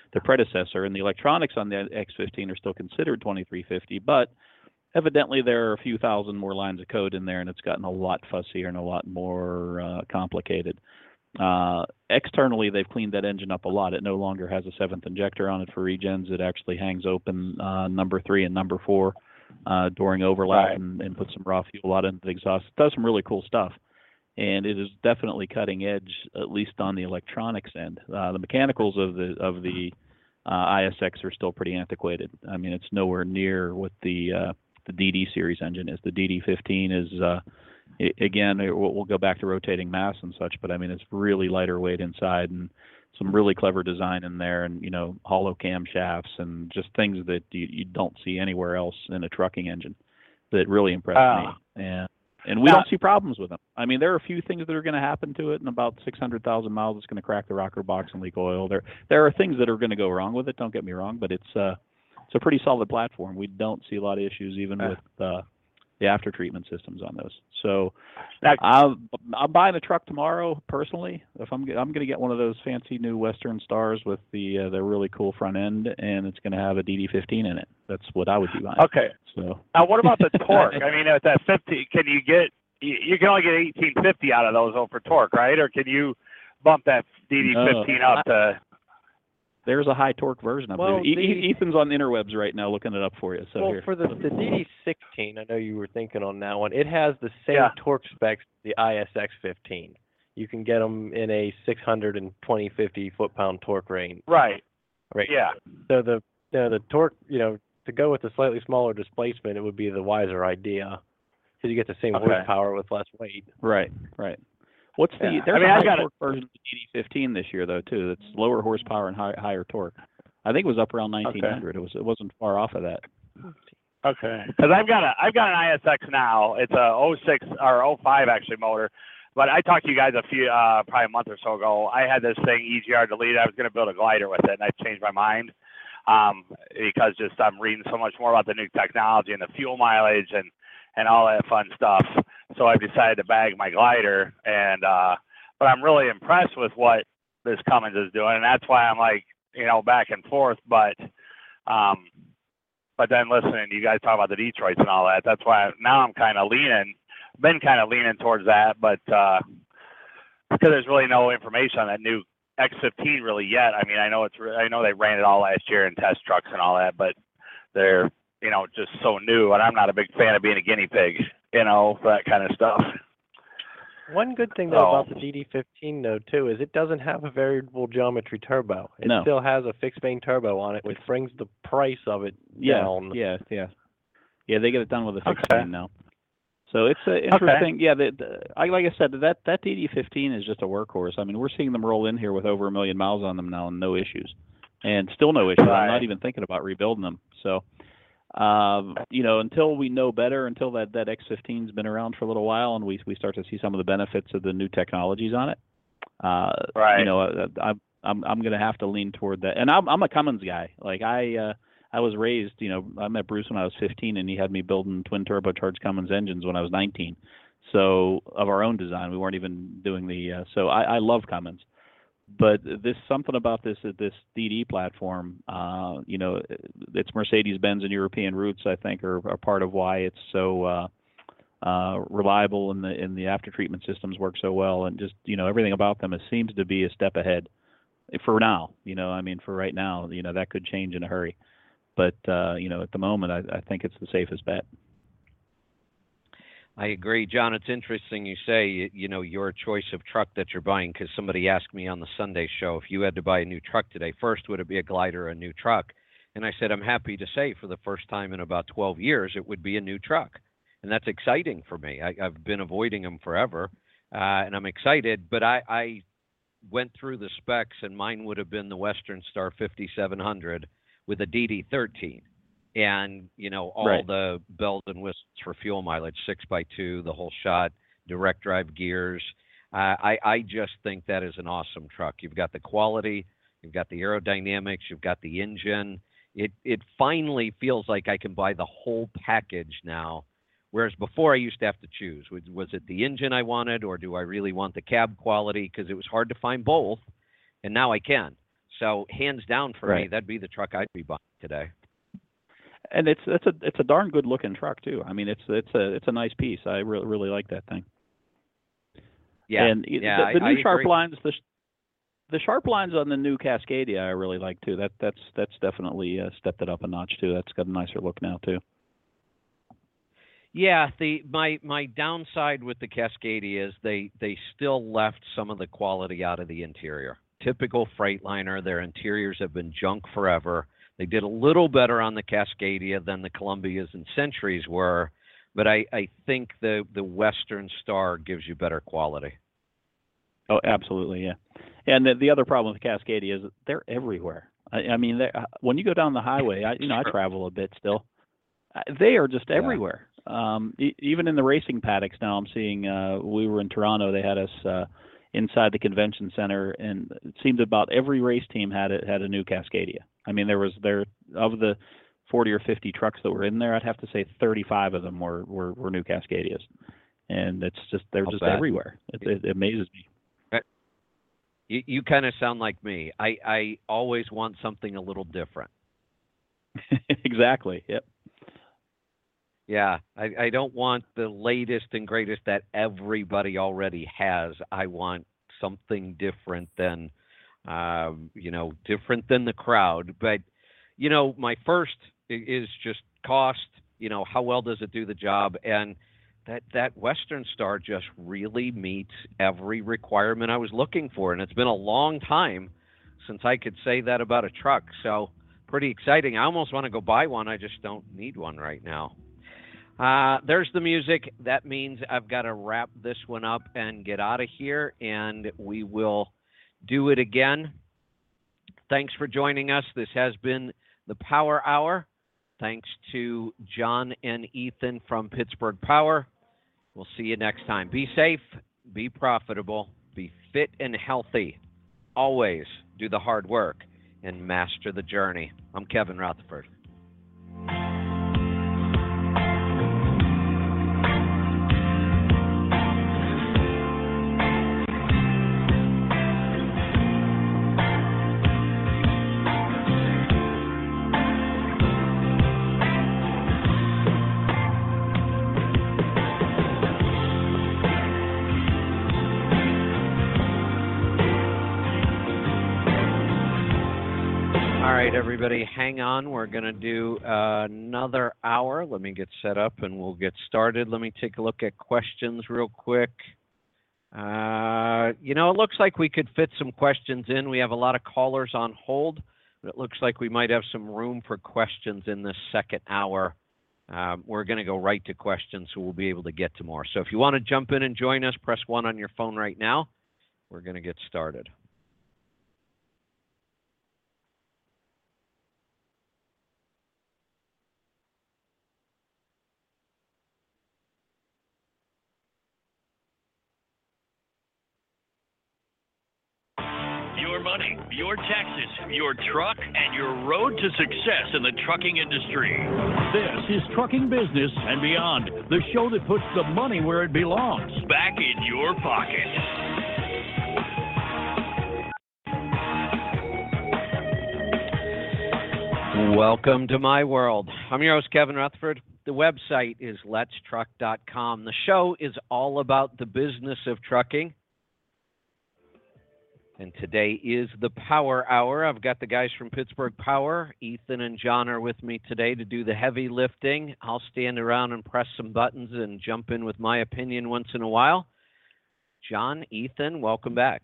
the predecessor, and the electronics on the X15 are still considered 2350, but evidently there are a few thousand more lines of code in there, and it's gotten a lot fussier and a lot more complicated. Externally, they've cleaned that engine up a lot. It no longer has a 7th injector on it for regens. It actually hangs open number 3 and number 4 during overlap, and puts some raw fuel out into the exhaust. It does some really cool stuff, and it is definitely cutting edge, at least on the electronics end. The mechanicals of the ISX are still pretty antiquated. I mean, it's nowhere near what the DD series engine is. The DD15 is again, we'll go back to rotating mass and such, but I mean, it's really lighter weight inside, and some really clever design in there, and hollow camshafts and just things that you don't see anywhere else in a trucking engine that really impressed me. And we don't see problems with them. I mean, there are a few things that are going to happen to it. In about 600,000 miles, it's going to crack the rocker box and leak oil. There are things that are going to go wrong with it. Don't get me wrong, but it's a pretty solid platform. We don't see a lot of issues even with the after treatment systems on those. So I'm buying a truck tomorrow personally. If I'm going to get one of those fancy new Western Stars with the really cool front end, and it's going to have a DD15 in it. That's what I would be buying. Okay. So now, what about the torque? I mean, at that 50, can you get? You can only get 1850 out of those for torque, right? Or can you bump that DD15 up to? There's a high torque version of it. Ethan's on the interwebs right now looking it up for you. So for the DD16, I know you were thinking on that one. It has the same torque specs as the ISX15. You can get them in a 650 foot-pound torque range. Right. Yeah. So the torque, to go with a slightly smaller displacement, it would be the wiser idea, because you get the same horsepower with less weight. Right. What's the? There's a high torque version of the DD15 this year though too. That's lower horsepower and higher torque. I think it was up around 1900. It wasn't far off of that. Okay. Because I've got an ISX now. It's a 06 or 05 actually motor. But I talked to you guys probably a month or so ago. I had this thing EGR deleted. I was going to build a glider with it, and I changed my mind because I'm reading so much more about the new technology and the fuel mileage and all that fun stuff. So I've decided to bag my glider, and but I'm really impressed with what this Cummins is doing, and that's why I'm like, back and forth. But then listening to you guys talk about the Detroits and all that, that's why now I'm kind of been kind of leaning towards that, but because there's really no information on that new X15 really yet. I mean, I know they ran it all last year in test trucks and all that, but they're just so new, and I'm not a big fan of being a guinea pig, for that kind of stuff. One good thing though about the DD15 though too is it doesn't have a variable geometry turbo. It still has a fixed main turbo on it, which brings the price of it down. Yeah. They get it done with a fixed main now. So it's interesting. Yeah, like I said, that DD15 is just a workhorse. I mean, we're seeing them roll in here with over 1 million miles on them now and no issues, and still no issues. I'm not even thinking about rebuilding them. So. Until we know better, until that X15's been around for a little while, and we start to see some of the benefits of the new technologies on it. I'm going to have to lean toward that. And I'm a Cummins guy. Like I was raised. I met Bruce when I was 15, and he had me building twin turbocharged Cummins engines when I was 19. So of our own design, we weren't even doing the. So I love Cummins. But something about this DD platform, it's Mercedes-Benz and European roots, I think, are part of why it's so reliable, and the after treatment systems work so well, and just everything about them seems to be a step ahead for now. For right now, that could change in a hurry, but at the moment, I think it's the safest bet. I agree, John. It's interesting you say, your choice of truck that you're buying, because somebody asked me on the Sunday show, if you had to buy a new truck today, first, would it be a glider or a new truck? And I said, I'm happy to say for the first time in about 12 years, it would be a new truck. And that's exciting for me. I've been avoiding them forever, and I'm excited. But I went through the specs, and mine would have been the Western Star 5700 with a DD13. And, all the bells and whistles for fuel mileage, 6x2, the whole shot, direct drive gears. I just think that is an awesome truck. You've got the quality, you've got the aerodynamics, you've got the engine. It finally feels like I can buy the whole package now, whereas before I used to have to choose. Was it the engine I wanted, or do I really want the cab quality? Because it was hard to find both, and now I can. So hands down for me, that'd be the truck I'd be buying today. And it's a darn good looking truck too. I mean, it's a nice piece. I really like that thing. Yeah, and yeah, the new I sharp agree. lines, the sharp lines on the new Cascadia, I really like too. That's definitely stepped it up a notch too. That's got a nicer look now too. Yeah, my downside with the Cascadia is they still left some of the quality out of the interior. Typical Freightliner, their interiors have been junk forever. They did a little better on the Cascadia than the Columbias and Centuries were, but I think the Western Star gives you better quality. Oh, absolutely, yeah. And the other problem with Cascadia is they're everywhere. I mean, when you go down the highway, I travel a bit still. They are just everywhere. Even in the racing paddocks now, I'm seeing. We were in Toronto. They had us inside the convention center, and it seemed about every race team had a new Cascadia. I mean, there of the 40 or 50 trucks that were in there, I'd have to say 35 of them were new Cascadias, and they're just everywhere. It amazes me. You kind of sound like me. I always want something a little different. Exactly. Yep. Yeah, I don't want the latest and greatest that everybody already has. I want something different than, different than the crowd. But, my first is just cost. How well does it do the job? And that Western Star just really meets every requirement I was looking for. And it's been a long time since I could say that about a truck. So pretty exciting. I almost want to go buy one. I just don't need one right now. There's the music. That means I've got to wrap this one up and get out of here, and we will do it again. Thanks for joining us. This has been the Power Hour. Thanks to John and Ethan from Pittsburgh Power. We'll see you next time. Be safe, be profitable, be fit and healthy. Always do the hard work and master the journey. I'm Kevin Rutherford. Everybody, hang on. We're going to do another hour. Let me get set up and we'll get started. Let me take a look at questions real quick. It looks like we could fit some questions in. We have a lot of callers on hold, but it looks like we might have some room for questions in this second hour. We're going to go right to questions, so we'll be able to get to more. So if you want to jump in and join us, press 1 on your phone right now. We're going to get started. Your money, your taxes, your truck, and your road to success in the trucking industry. This is Trucking Business and Beyond, the show that puts the money where it belongs. Back in your pocket. Welcome to my world. I'm your host, Kevin Rutherford. The website is letstruck.com. The show is all about the business of trucking. And today is the Power Hour. I've got the guys from Pittsburgh Power. Ethan and John are with me today to do the heavy lifting. I'll stand around and press some buttons and jump in with my opinion once in a while. John, Ethan, welcome back.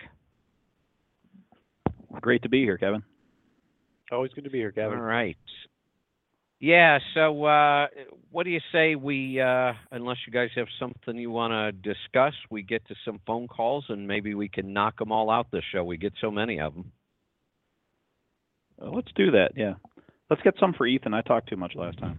Great to be here, Kevin. Always good to be here, Kevin. All right. Yeah, so what do you say we, unless you guys have something you want to discuss, we get to some phone calls and maybe we can knock them all out this show. We get so many of them. Let's do that, yeah. Let's get some for Ethan. I talked too much last time.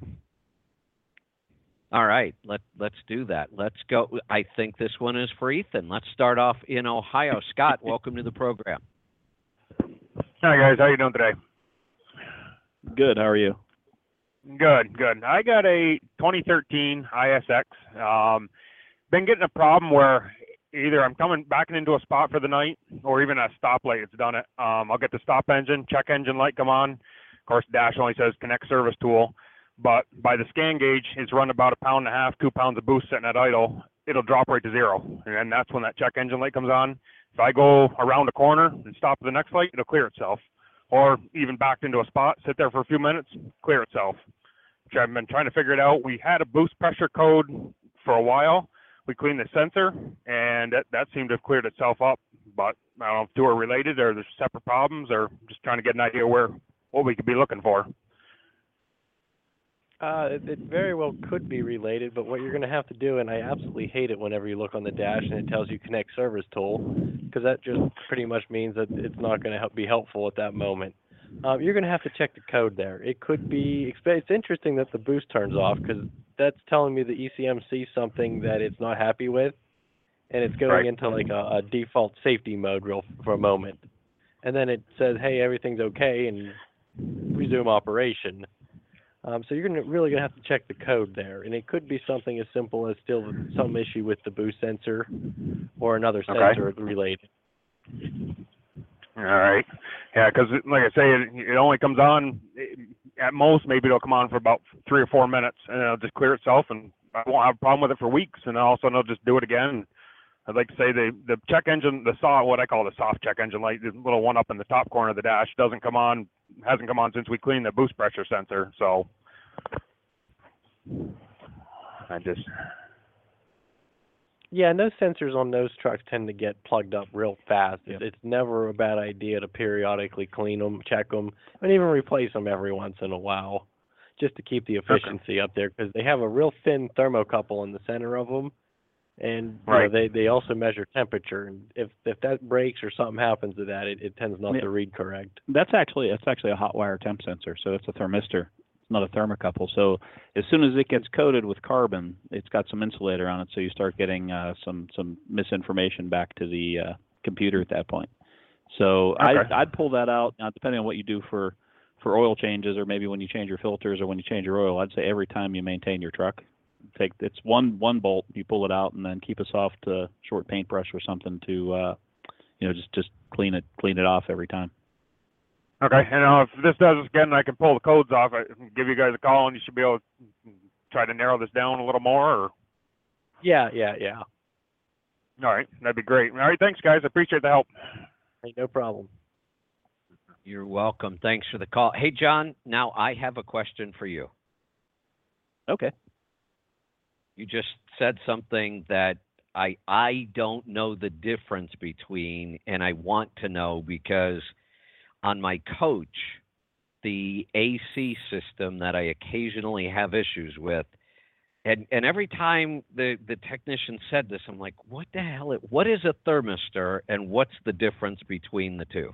All right, let's do that. Let's go. I think this one is for Ethan. Let's start off in Ohio. Scott, welcome to the program. Hi, guys. How you doing today? Good. How are you? Good. I got a 2013 ISX. Been getting a problem where either I'm backing into a spot for the night, or even a stoplight, it's done it. I'll get the stop engine, check engine light come on. Of course, dash only says connect service tool, but by the scan gauge, it's run about 1.5 pounds, 2 pounds of boost sitting at idle. It'll drop right to 0, and then that's when that check engine light comes on. If I go around a corner and stop at the next light, it'll clear itself. Or even backed into a spot, sit there for a few minutes, clear itself. Which I've been trying to figure it out. We had a boost pressure code for a while. We cleaned the sensor, and that seemed to have cleared itself up. But I don't know if two are related or there's separate problems, or just trying to get an idea what we could be looking for. It very well could be related, but what you're going to have to do, and I absolutely hate it whenever you look on the dash and it tells you connect service tool, because that just pretty much means that it's not going to be helpful at that moment. You're going to have to check the code there. It could be, it's interesting that the boost turns off, because that's telling me the ECM sees something that it's not happy with, and it's going into like a default safety mode for a moment. And then it says, hey, everything's okay, and resume operation. So you're really going to have to check the code there. And it could be something as simple as still some issue with the boost sensor or another sensor related. All right. Yeah, because like I say, it only comes on, at most, maybe it'll come on for about 3 or 4 minutes, and it'll just clear itself, and I won't have a problem with it for weeks, and all of a sudden it'll just do it again. I'd like to say the check engine, what I call the soft check engine light, the little one up in the top corner of the dash, hasn't come on since we cleaned the boost pressure sensor. So yeah, and those sensors on those trucks tend to get plugged up real fast. Yeah. It's never a bad idea to periodically clean them, check them, and even replace them every once in a while, just to keep the efficiency up there, because they have a real thin thermocouple in the center of them. And you know, they also measure temperature, and if that breaks or something happens to that, it tends not to read correct. That's actually a hot wire temp sensor, so it's a thermistor. It's not a thermocouple. So as soon as it gets coated with carbon, it's got some insulator on it, so you start getting some misinformation back to the computer at that point. So I'd pull that out. Now, depending on what you do for oil changes, or maybe when you change your filters or when you change your oil, I'd say every time you maintain your truck, it's one bolt, you pull it out, and then keep a soft short paintbrush or something to just clean it off every time. Okay, and if this does this again, I can pull the codes off. I can give you guys a call, and you should be able to try to narrow this down a little more. Or... Yeah. All right, that'd be great. All right, thanks, guys. I appreciate the help. Hey, no problem. You're welcome. Thanks for the call. Hey, John, now I have a question for you. Okay. You just said something that I don't know the difference between, and I want to know, because on my coach, the AC system that I occasionally have issues with, and every time the technician said this, I'm like, what the hell? What is a thermistor, and what's the difference between the two?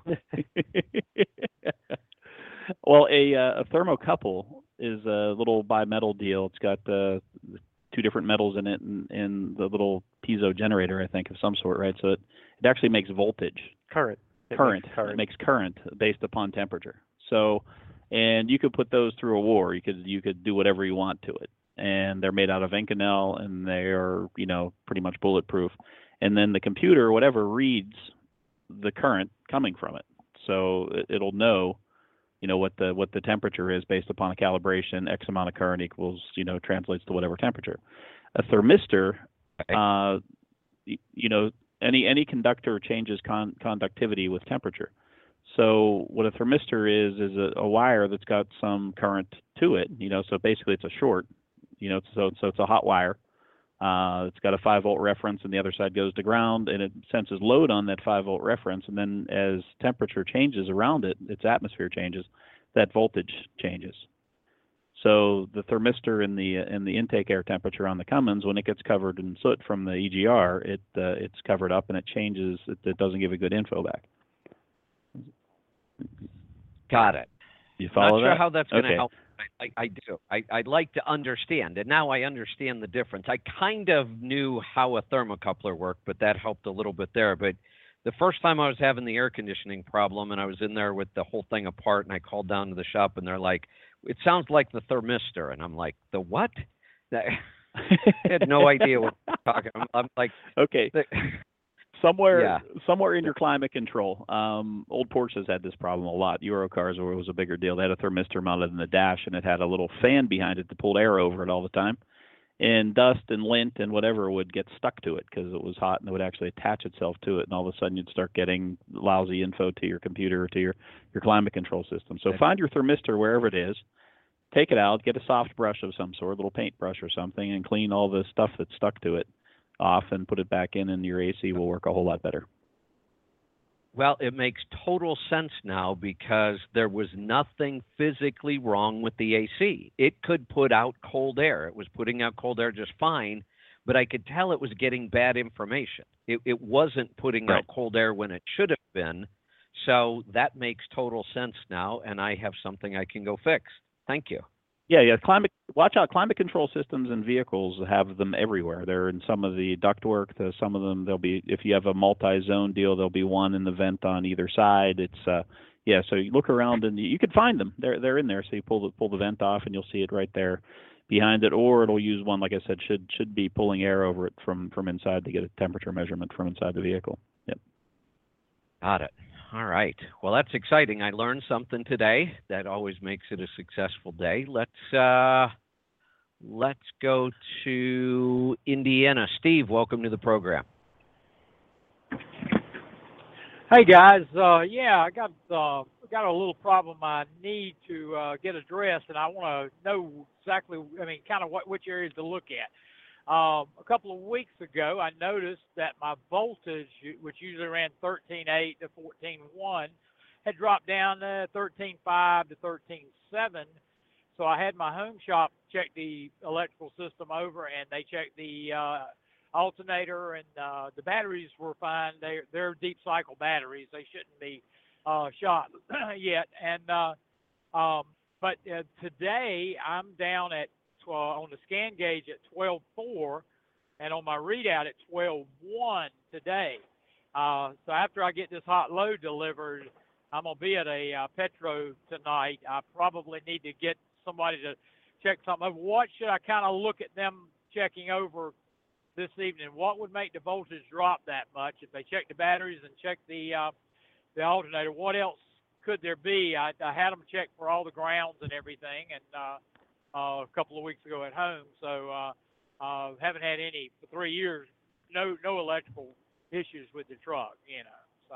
Well, a thermocouple is a little bimetal deal. It's got 2 different metals in it, and the little piezo generator, I think, of some sort, right? So it actually makes voltage. Current. It makes current based upon temperature. So, and you could put those through a war. You could do whatever you want to it. And they're made out of Inconel, and they are, pretty much bulletproof. And then the computer, whatever, reads the current coming from it. So it'll know, what the temperature is based upon a calibration. X amount of current equals, translates to whatever temperature. A thermistor, any conductor changes conductivity with temperature. So what a thermistor is a wire that's got some current to it. So basically it's a short. So it's a hot wire. It's got a 5-volt reference, and the other side goes to ground, and it senses load on that 5-volt reference. And then as temperature changes around it, its atmosphere changes, that voltage changes. So the thermistor in the intake air temperature on the Cummins, when it gets covered in soot from the EGR, it's covered up and it changes. It doesn't give a good info back. Got it. You follow that? Not sure how that's going to help. I do. I'd like to understand, and now I understand the difference. I kind of knew how a thermocoupler worked, but that helped a little bit there. But the first time I was having the air conditioning problem, and I was in there with the whole thing apart, and I called down to the shop, and they're like, it sounds like the thermistor. And I'm like, the what? I had no idea what they're talking. I'm like, okay. somewhere in your climate control. Old Porsches had this problem a lot. Eurocars where it was a bigger deal. They had a thermistor mounted in the dash, and it had a little fan behind it that pulled air over it all the time. And dust and lint and whatever would get stuck to it because it was hot, and it would actually attach itself to it. And all of a sudden, you'd start getting lousy info to your computer or to your climate control system. So find your thermistor wherever it is. Take it out, get a soft brush of some sort, a little paintbrush or something, and clean all the stuff that's stuck to it off and put it back in, and your AC will work a whole lot better. Well, it makes total sense now because there was nothing physically wrong with the AC. It could put out cold air. It was putting out cold air just fine, but I could tell it was getting bad information. It wasn't putting out cold air when it should have been. So that makes total sense now, and I have something I can go fix. Thank you. Yeah. Watch out. Climate control systems in vehicles have them everywhere. They're in some of the ductwork. Some of them, there'll be, if you have a multi-zone deal, there'll be one in the vent on either side. It's so you look around and you can find them. They're in there. So you pull the vent off and you'll see it right there behind it, or it'll use one, like I said, should be pulling air over it from inside to get a temperature measurement from inside the vehicle. Yep. Got it. All right. Well, that's exciting. I learned something today. That always makes it a successful day. Let's go to Indiana. Steve, welcome to the program. Hey guys, I got a little problem I need to get addressed, and I want to know exactly, kind of which areas to look at. A couple of weeks ago, I noticed that my voltage, which usually ran 13.8 to 14.1, had dropped down to 13.5 to 13.7. So I had my home shop check the electrical system over, and they checked the alternator, and the batteries were fine. They're deep cycle batteries. They shouldn't be shot yet. And but today I'm down at on the scan gauge at 12.4, and on my readout at 12.1 today. So after I get this hot load delivered, I'm gonna be at a Petro tonight. I probably need to get somebody to check something over. What should I kind of look at them checking over this evening? What would make the voltage drop that much? If they check the batteries and check the alternator, what else could there be? I had them check for all the grounds and everything, and a couple of weeks ago at home. So haven't had any for 3 years. No electrical issues with the truck, So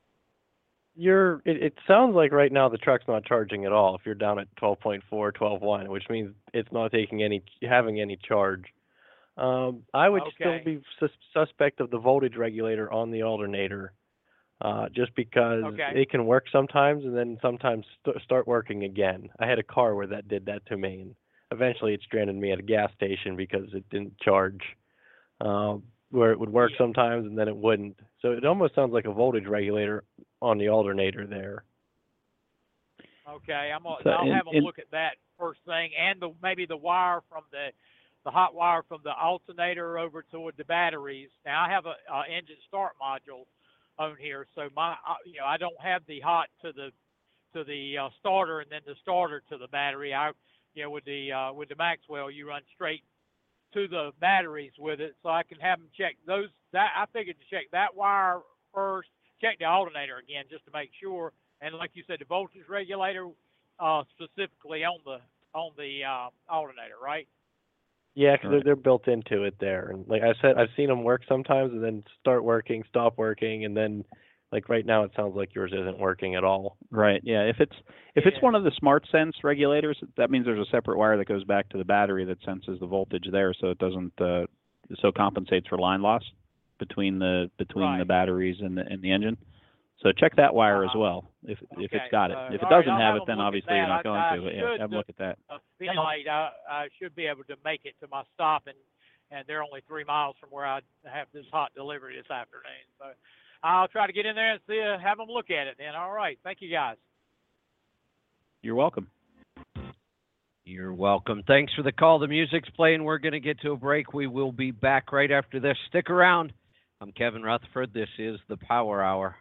it sounds like right now the truck's not charging at all. If you're down at 12.4, 12.1, which means it's not having any charge. I would still be suspect of the voltage regulator on the alternator, just because it can work sometimes and then sometimes start working again. I had a car where that did that to me, and eventually it stranded me at a gas station because it didn't charge, where it would work sometimes and then it wouldn't. So it almost sounds like a voltage regulator on the alternator there. Okay, I'll have them look at that first thing, and maybe the wire from the hot wire from the alternator over toward the batteries. Now I have a engine start module on here, so I don't have the hot to the starter and then the starter to the battery. With the Maxwell, you run straight to the batteries with it, so I can have them check those. I figured to check that wire first, check the alternator again just to make sure, and like you said, the voltage regulator specifically on the alternator, right? Yeah, because they're built into it there, and like I said, I've seen them work sometimes and then start working, stop working, and then like right now it sounds like yours isn't working at all. Right. Yeah. If it's one of the smart sense regulators, that means there's a separate wire that goes back to the battery that senses the voltage there, so it doesn't compensates for line loss between the batteries and the engine. So check that wire as well if it's got it. If it doesn't have it, then obviously you're not going to. But yeah, have a look at that. I should be able to make it to my stop, and they're only 3 miles from where I have this hot delivery this afternoon. So I'll try to get in there and have them look at it then. All right. Thank you, guys. You're welcome. You're welcome. Thanks for the call. The music's playing. We're going to get to a break. We will be back right after this. Stick around. I'm Kevin Rutherford. This is the Power Hour.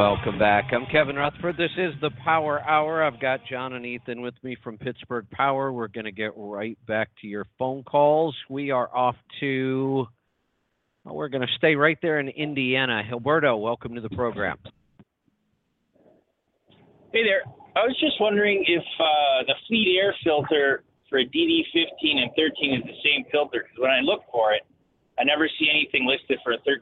Welcome back. I'm Kevin Rutherford. This is the Power Hour. I've got John and Ethan with me from Pittsburgh Power. We're going to get right back to your phone calls. We are off to, we're going to stay right there in Indiana. Gilberto, welcome to the program. Hey there. I was just wondering if the Fleet Air filter for a DD15 and 13 is the same filter, because when I look for it, I never see anything listed for a 13.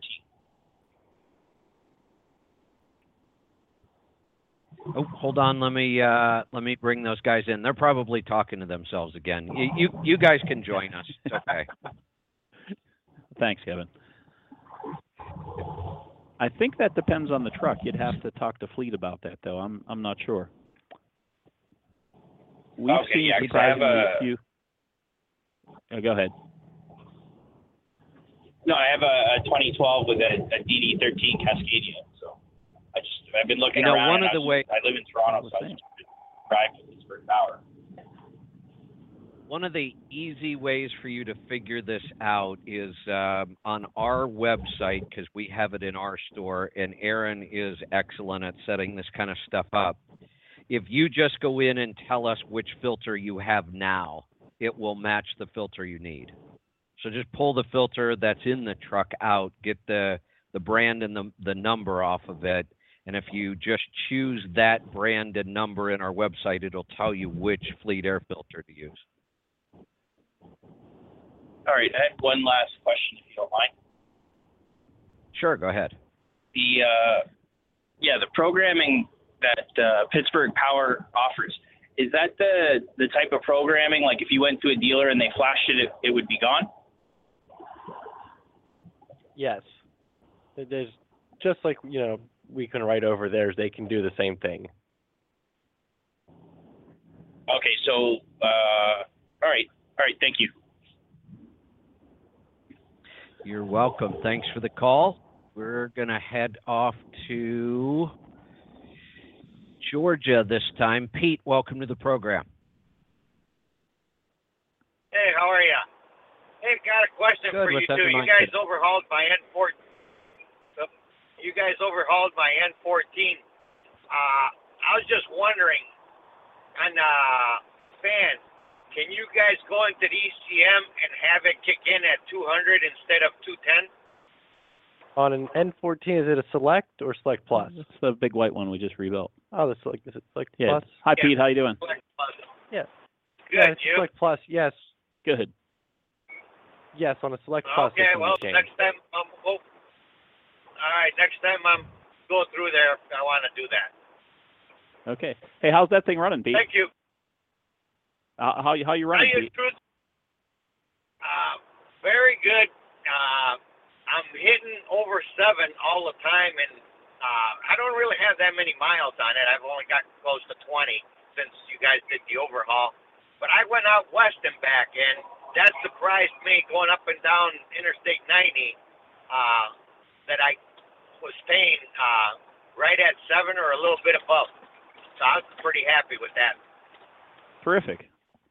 Oh, hold on. Let me bring those guys in. They're probably talking to themselves again. You guys can join us. It's okay. Thanks, Kevin. I think that depends on the truck. You'd have to talk to Fleet about that, though. I'm not sure. We've seen surprisingly a few. Oh, go ahead. No, I have a 2012 with a DD13 Cascadia. So I've been looking around. One of the ways I live in Toronto, so I just drive to Pittsburgh Power. One of the easy ways for you to figure this out is on our website, because we have it in our store, and Aaron is excellent at setting this kind of stuff up. If you just go in and tell us which filter you have now, it will match the filter you need. So just pull the filter that's in the truck out, get the brand and the number off of it, and if you just choose that brand and number in our website, it'll tell you which Fleet Air filter to use. All right, I have one last question, if you don't mind. Sure, go ahead. The programming that Pittsburgh Power offers, is that the type of programming, like if you went to a dealer and they flashed it would be gone? Yes. There's just like, we can write over theirs, they can do the same thing. Okay, so, all right, thank you. You're welcome. Thanks for the call. We're going to head off to Georgia this time. Pete, welcome to the program. Hey, how are you? Hey, got a question Good. for you What's on too. your You mind, guys kid? overhauled my N14. I was just wondering, on fan, can you guys go into the ECM and have it kick in at 200 instead of 210? On an N14, is it a Select or Select Plus? It's the big white one we just rebuilt. Oh, the Select, is it Select Yeah. Plus? Hi, Pete. How you doing? Select Plus. Yeah. Good, it's you? Select Plus, yes. Good. Yes, on a Select Plus. Okay, it can well, change. next time all right, next time I'm go through there, I want to do that. Okay. Hey, how's that thing running, Pete? Thank you. How you running, Pete? Truth, very good. I'm hitting over 7 all the time, and I don't really have that many miles on it. I've only got close to 20 since you guys did the overhaul. But I went out west and back, and that surprised me going up and down Interstate 90 that I was staying right at 7 or a little bit above. So I was pretty happy with that. Terrific.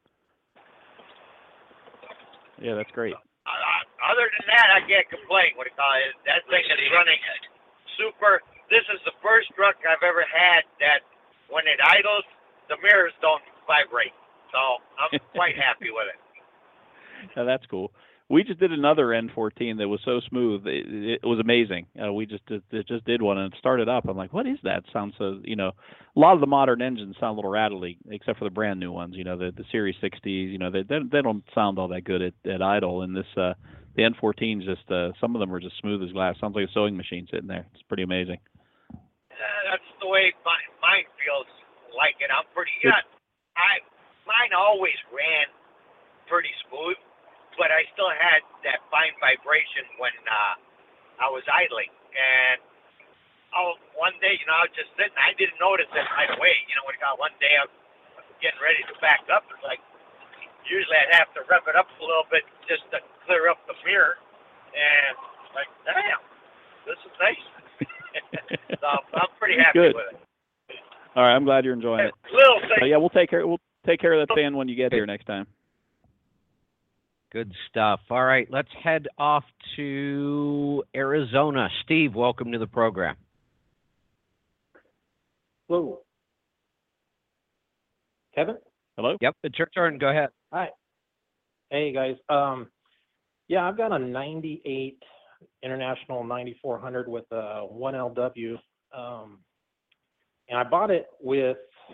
Yeah, that's great. Other than that, I can't complain. That thing is running super. This is the first truck I've ever had that when it idles, the mirrors don't vibrate. So I'm quite happy with it. Yeah, that's cool. We just did another N14 that was so smooth. It was amazing. We just did one and it started up. I'm like, what is that? Sounds so, a lot of the modern engines sound a little rattly, except for the brand new ones, the Series 60s, they don't sound all that good at idle. And this, the N14s just, some of them are just smooth as glass. Sounds like a sewing machine sitting there. It's pretty amazing. That's the way mine feels like it. I'm pretty good. Mine always ran pretty smooth, but I still had that fine vibration when I was idling. And one day, I was just sitting. I didn't notice it right away. When it got one day, I was getting ready to back up. It's like usually I'd have to rev it up a little bit just to clear up the mirror. And like, damn, this is nice. So I'm pretty happy with it. All right, I'm glad you're enjoying it. Little thing. Yeah, we'll take care of that fan when you get here next time. Good stuff. All right, let's head off to Arizona. Steve, welcome to the program. Hello. Kevin? Hello? Yep, it's your turn. Go ahead. Hi. Hey, guys. Yeah, I've got a 98 International 9400 with a 1LW. And I bought it with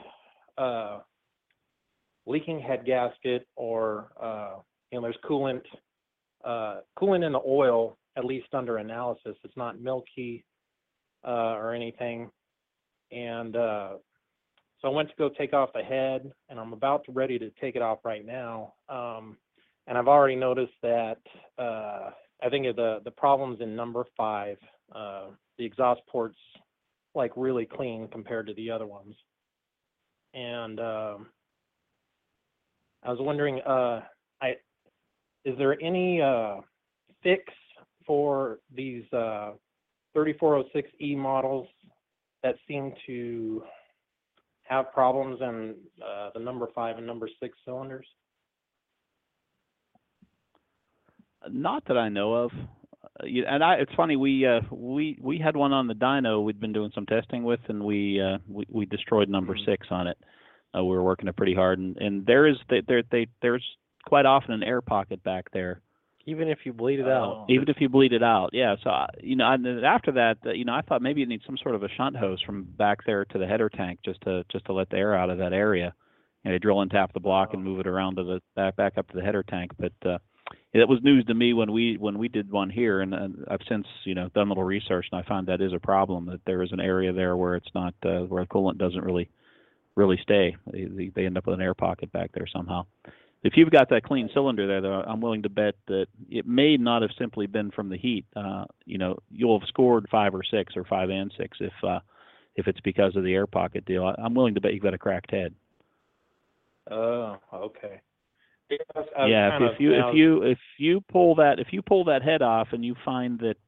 leaking head gasket or, there's coolant in the oil, at least under analysis. It's not milky or anything. And so I went to go take off the head, and I'm ready to take it off right now. And I've already noticed that I think the problem's in number 5. The exhaust port's like really clean compared to the other ones. And I was wondering, is there any fix for these 3406E models that seem to have problems in the number 5 and number 6 cylinders? Not that I know of. It's funny. We had one on the dyno we'd been doing some testing with, and we destroyed number 6 on it. We were working it pretty hard, and there's quite often an air pocket back there. Even if you bleed it out. Even if you bleed it out, yeah. So after that, I thought maybe it needs some sort of a shunt hose from back there to the header tank just to let the air out of that area. Drill and tap the block and move it around to the back up to the header tank. But that was news to me when we did one here, and I've since done a little research, and I found that is a problem, that there is an area there where it's not where the coolant doesn't really stay. They end up with an air pocket back there somehow. If you've got that clean cylinder there, though, I'm willing to bet that it may not have simply been from the heat. You'll have scored 5 or 6 or 5 and 6 if it's because of the air pocket deal. I'm willing to bet you've got a cracked head. Oh, okay. Yeah, if you pull that head off and you find that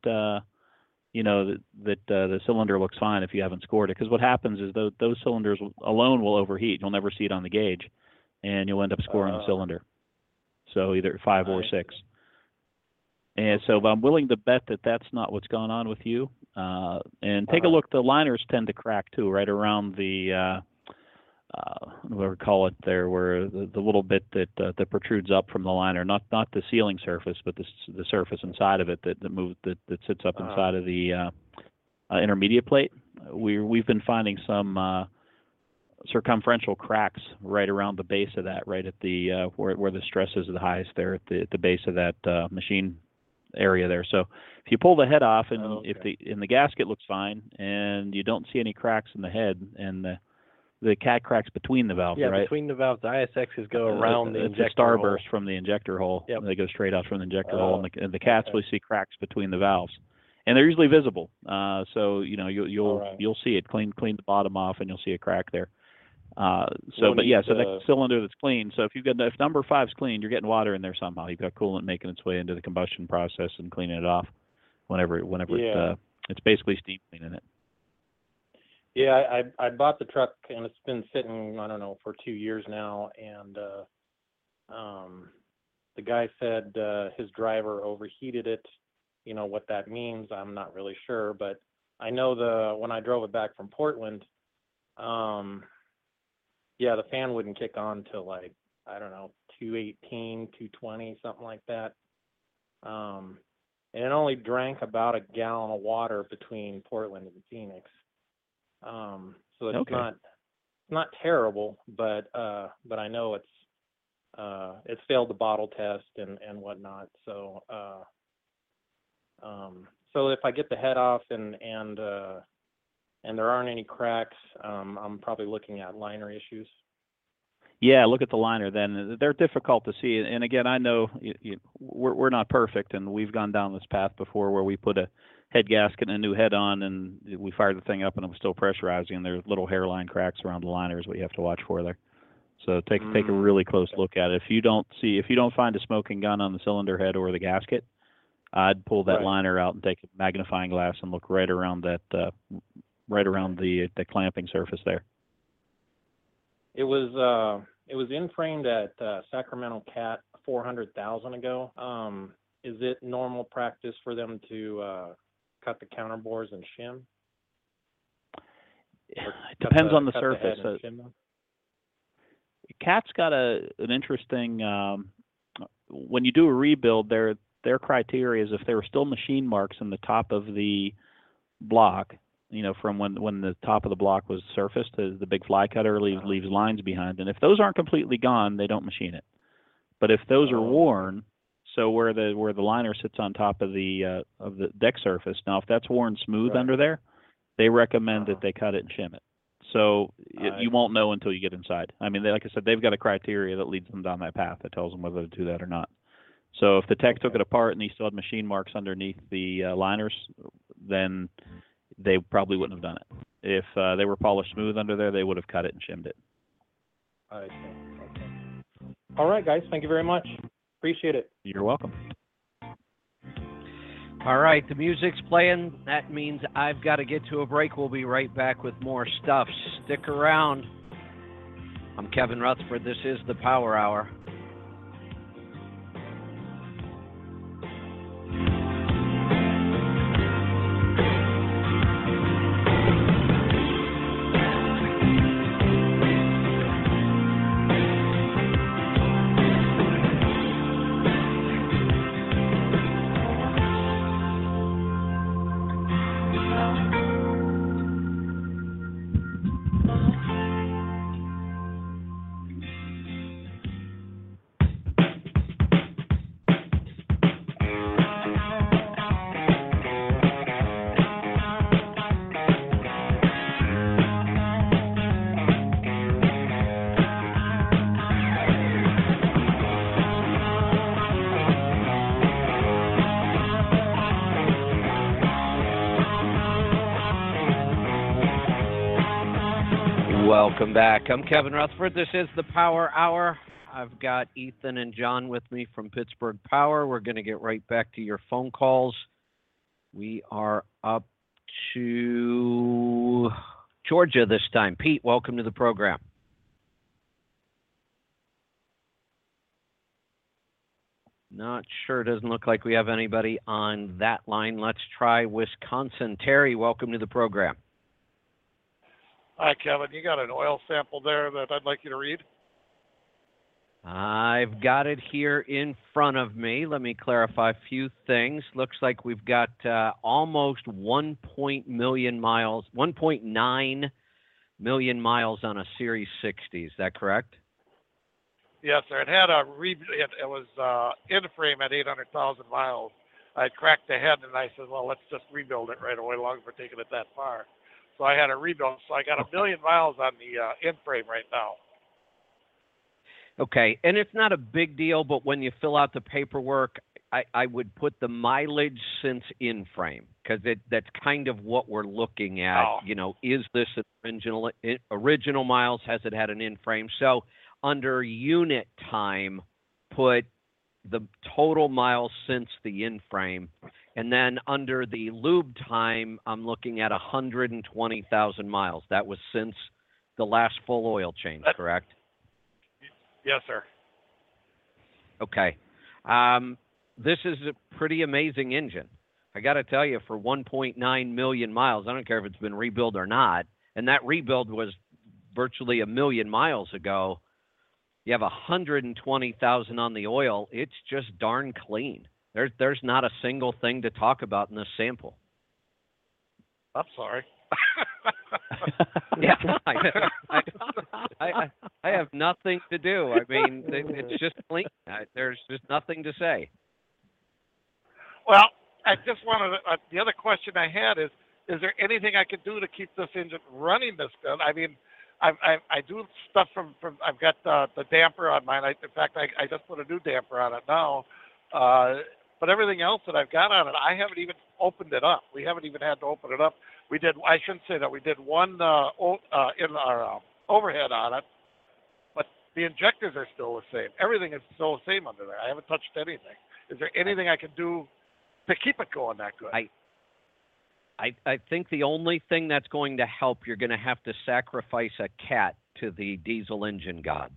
the cylinder looks fine if you haven't scored it, because what happens is those cylinders alone will overheat. You'll never see it on the gauge, and you'll end up scoring the cylinder. So either 5 or 6. And so I'm willing to bet that that's not what's going on with you. And take a look. The liners tend to crack too, right around the whatever we call it there, where the little bit that protrudes up from the liner, not the sealing surface, but the surface inside of it that sits up inside of the intermediate plate. We've been finding some circumferential cracks right around the base of that, right at the where the stress is the highest there at the base of that machine area there. So if you pull the head off and if the gasket looks fine and you don't see any cracks in the head, and the cat cracks between the valves, right? Yeah, between the valves. The ISXs go around the injector hole. It's a starburst from the injector hole. Yep. They go straight out from the injector hole, and the cats will see cracks between the valves, and they're usually visible. So you'll see it. Clean the bottom off, and you'll see a crack there. So that cylinder that's clean. So if number 5's clean, you're getting water in there somehow. You've got coolant making its way into the combustion process and cleaning it off. Whenever it's basically steam cleaning it. Yeah, I bought the truck, and it's been sitting, I don't know, for 2 years now, and the guy said his driver overheated it. What that means, I'm not really sure, but I know when I drove it back from Portland, the fan wouldn't kick on till 218, 220, something like that. And it only drank about a gallon of water between Portland and Phoenix. So it's not terrible, but I know it's failed the bottle test and whatnot. So so if I get the head off and there aren't any cracks, I'm probably looking at liner issues. Yeah, look at the liner then. They're difficult to see. And again, I know we're not perfect, and we've gone down this path before where we put a head gasket and a new head on, and we fired the thing up and it was still pressurizing, and there's little hairline cracks around the liner is what you have to watch for there. So take a really close look at it. If you don't find a smoking gun on the cylinder head or the gasket, I'd pull that liner out and take a magnifying glass and look right around that the clamping surface there. It was in-framed at Sacramento Cat 400,000 ago. Is it normal practice for them to cut the counterbores and shim? It depends on the cut surface. head and shim them? Cat's got an interesting. When you do a rebuild, their criteria is if there were still machine marks in the top of the block, from when the top of the block was surfaced, the big fly cutter leaves lines behind, and if those aren't completely gone, they don't machine it. But if those are worn, so where the liner sits on top of the deck surface, now if that's worn smooth under there, they recommend that they cut it and shim it. So you won't know until you get inside. I mean, like I said, they've got a criteria that leads them down that path that tells them whether to do that or not. So if the tech took it apart and he still had machine marks underneath the liners, then they probably wouldn't have done it. If they were polished smooth under there, they would have cut it and shimmed it. I see. Okay. All right, guys. Thank you very much. Appreciate it. You're welcome. All right, the music's playing. That means I've got to get to a break. We'll be right back with more stuff. Stick around. I'm Kevin Rutherford. This is the Power Hour. Welcome back. I'm Kevin Rutherford. This is the Power Hour. I've got Ethan and John with me from Pittsburgh Power. We're going to get right back to your phone calls. We are up to Georgia this time. Pete, welcome to the program. Not sure. Doesn't look like we have anybody on that line. Let's try Wisconsin. Terry, welcome to the program. Hi, Kevin. You got an oil sample there that I'd like you to read? I've got it here in front of me. Let me clarify a few things. Looks like we've got almost 1.9 million miles on a Series 60. Is that correct? Yes, sir. It had it was in frame at 800,000 miles. I cracked the head and I said, well, let's just rebuild it right away, as long as we're taking it that far. So I had a rebuild. So I got 1 million miles on the in-frame right now. Okay, and it's not a big deal, but when you fill out the paperwork, I would put the mileage since in-frame, because that's kind of what we're looking at. Oh. You know, is this original miles? Has it had an in-frame? So under unit time, put the total miles since the in-frame. And then under the lube time, I'm looking at 120,000 miles. That was since the last full oil change, correct? Yes, sir. Okay. This is a pretty amazing engine. I got to tell you, for 1.9 million miles, I don't care if it's been rebuilt or not, and that rebuild was virtually 1 million miles ago. You have 120,000 on the oil. It's just darn clean. There's not a single thing to talk about in this sample. I'm sorry. Yeah, I have nothing to do. I mean, it's just clean. There's just nothing to say. Well, I just wanted to, the other question I had is there anything I can do to keep this engine running this good? I mean, I do stuff from I've got the damper on mine. In fact, I just put a new damper on it now. But everything else that I've got on it, I haven't even opened it up. We haven't even had to open it up. I shouldn't say that. We did one in our overhead on it, but the injectors are still the same. Everything is still the same under there. I haven't touched anything. Is there anything I can do to keep it going that good? I think the only thing that's going to help, you're going to have to sacrifice a cat to the diesel engine gods.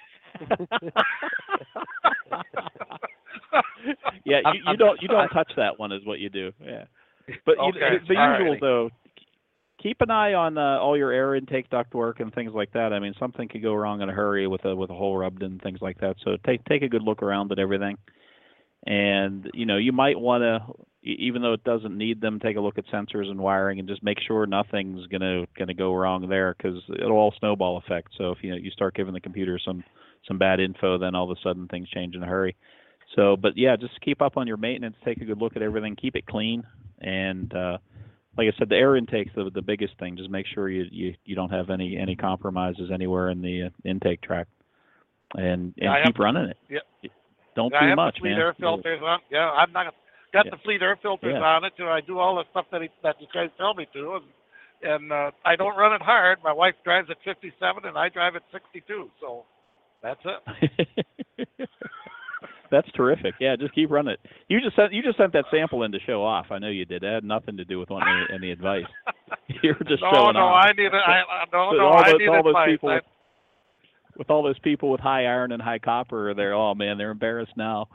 Yeah, you don't touch that one is what you do. Yeah, but okay, the usual though, keep an eye on all your air intake ductwork and things like that. I mean, something could go wrong in a hurry with a hole rubbed in and things like that. So take a good look around at everything. And you might want to, even though it doesn't need them, take a look at sensors and wiring and just make sure nothing's gonna go wrong there, because it'll all snowball effect. So if you start giving the computer some bad info, then all of a sudden things change in a hurry. So, but yeah, just keep up on your maintenance, take a good look at everything, keep it clean, and like I said, the air intake's the biggest thing. Just make sure you don't have any compromises anywhere in the intake tract, and keep running it. Yeah. Don't I do have much, the fleet man. air filters on. Yeah, I'm not got the fleet air filters Yeah. on it, and I do all the stuff that you guys tell me to, and I don't run it hard. My wife drives at 57, and I drive at 62. So that's it. That's terrific. Yeah, just keep running it. You just sent that sample in to show off. I know you did. That had nothing to do with wanting any advice. You're just showing off. I need it. I need advice. With all those people with high iron and high copper, they're embarrassed now.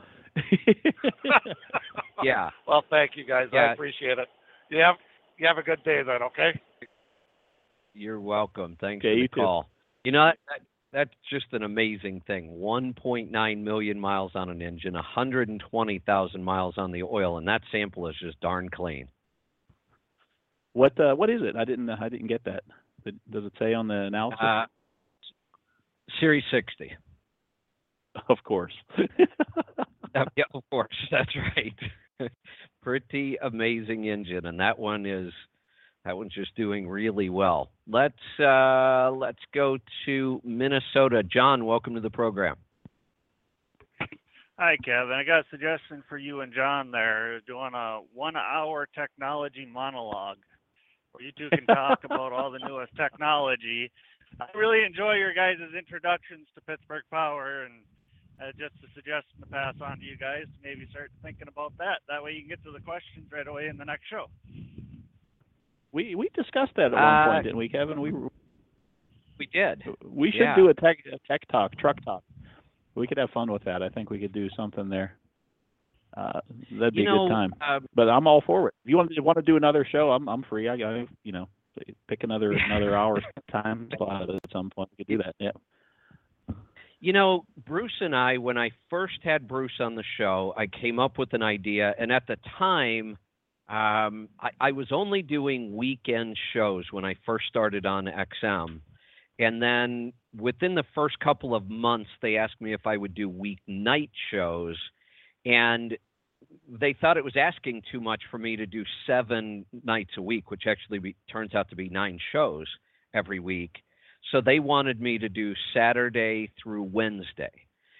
Yeah. Well, thank you guys. Yeah. I appreciate it. You have a good day then. Okay. You're welcome. Thanks Okay, for the you too. call. That's just an amazing thing. 1.9 million miles on an engine, 120,000 miles on the oil, and that sample is just darn clean. What is it? I didn't get that. Does it say on the analysis? Series 60. Of course. Yeah, of course. That's right. Pretty amazing engine, and that one's just doing really well. Let's go to Minnesota. John, welcome to the program. Hi, Kevin. I got a suggestion for you and John there, doing a 1-hour technology monologue where you two can talk about all the newest technology. I really enjoy your guys' introductions to Pittsburgh Power, and just a suggestion to pass on to you guys, maybe start thinking about that. That way you can get to the questions right away in the next show. We discussed that at one point, didn't we, Kevin? We did. We should do a tech talk, truck talk. We could have fun with that. I think we could do something there. That'd be a good time. But I'm all for it. If you want to do another show, I'm free. I pick another hour time slot at some point. We could do that. Yeah. Bruce and I, when I first had Bruce on the show, I came up with an idea, and at the time, I was only doing weekend shows when I first started on XM. And then within the first couple of months, they asked me if I would do weeknight shows. And they thought it was asking too much for me to do 7 nights a week, which actually turns out to be 9 shows every week. So they wanted me to do Saturday through Wednesday.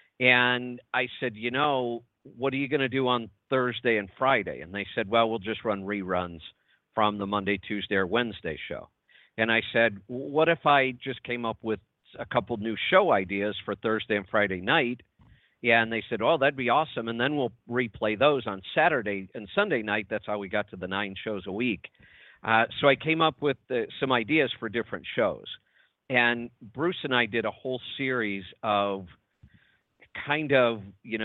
And I said, what are you going to do on Thursday and Friday? And they said, well, we'll just run reruns from the Monday, Tuesday, or Wednesday show. And I said, what if I just came up with a couple new show ideas for Thursday and Friday night? Yeah, and they said, oh, that'd be awesome. And then we'll replay those on Saturday and Sunday night. That's how we got to the 9 shows a week. So I came up with some ideas for different shows. And Bruce and I did a whole series of kind of,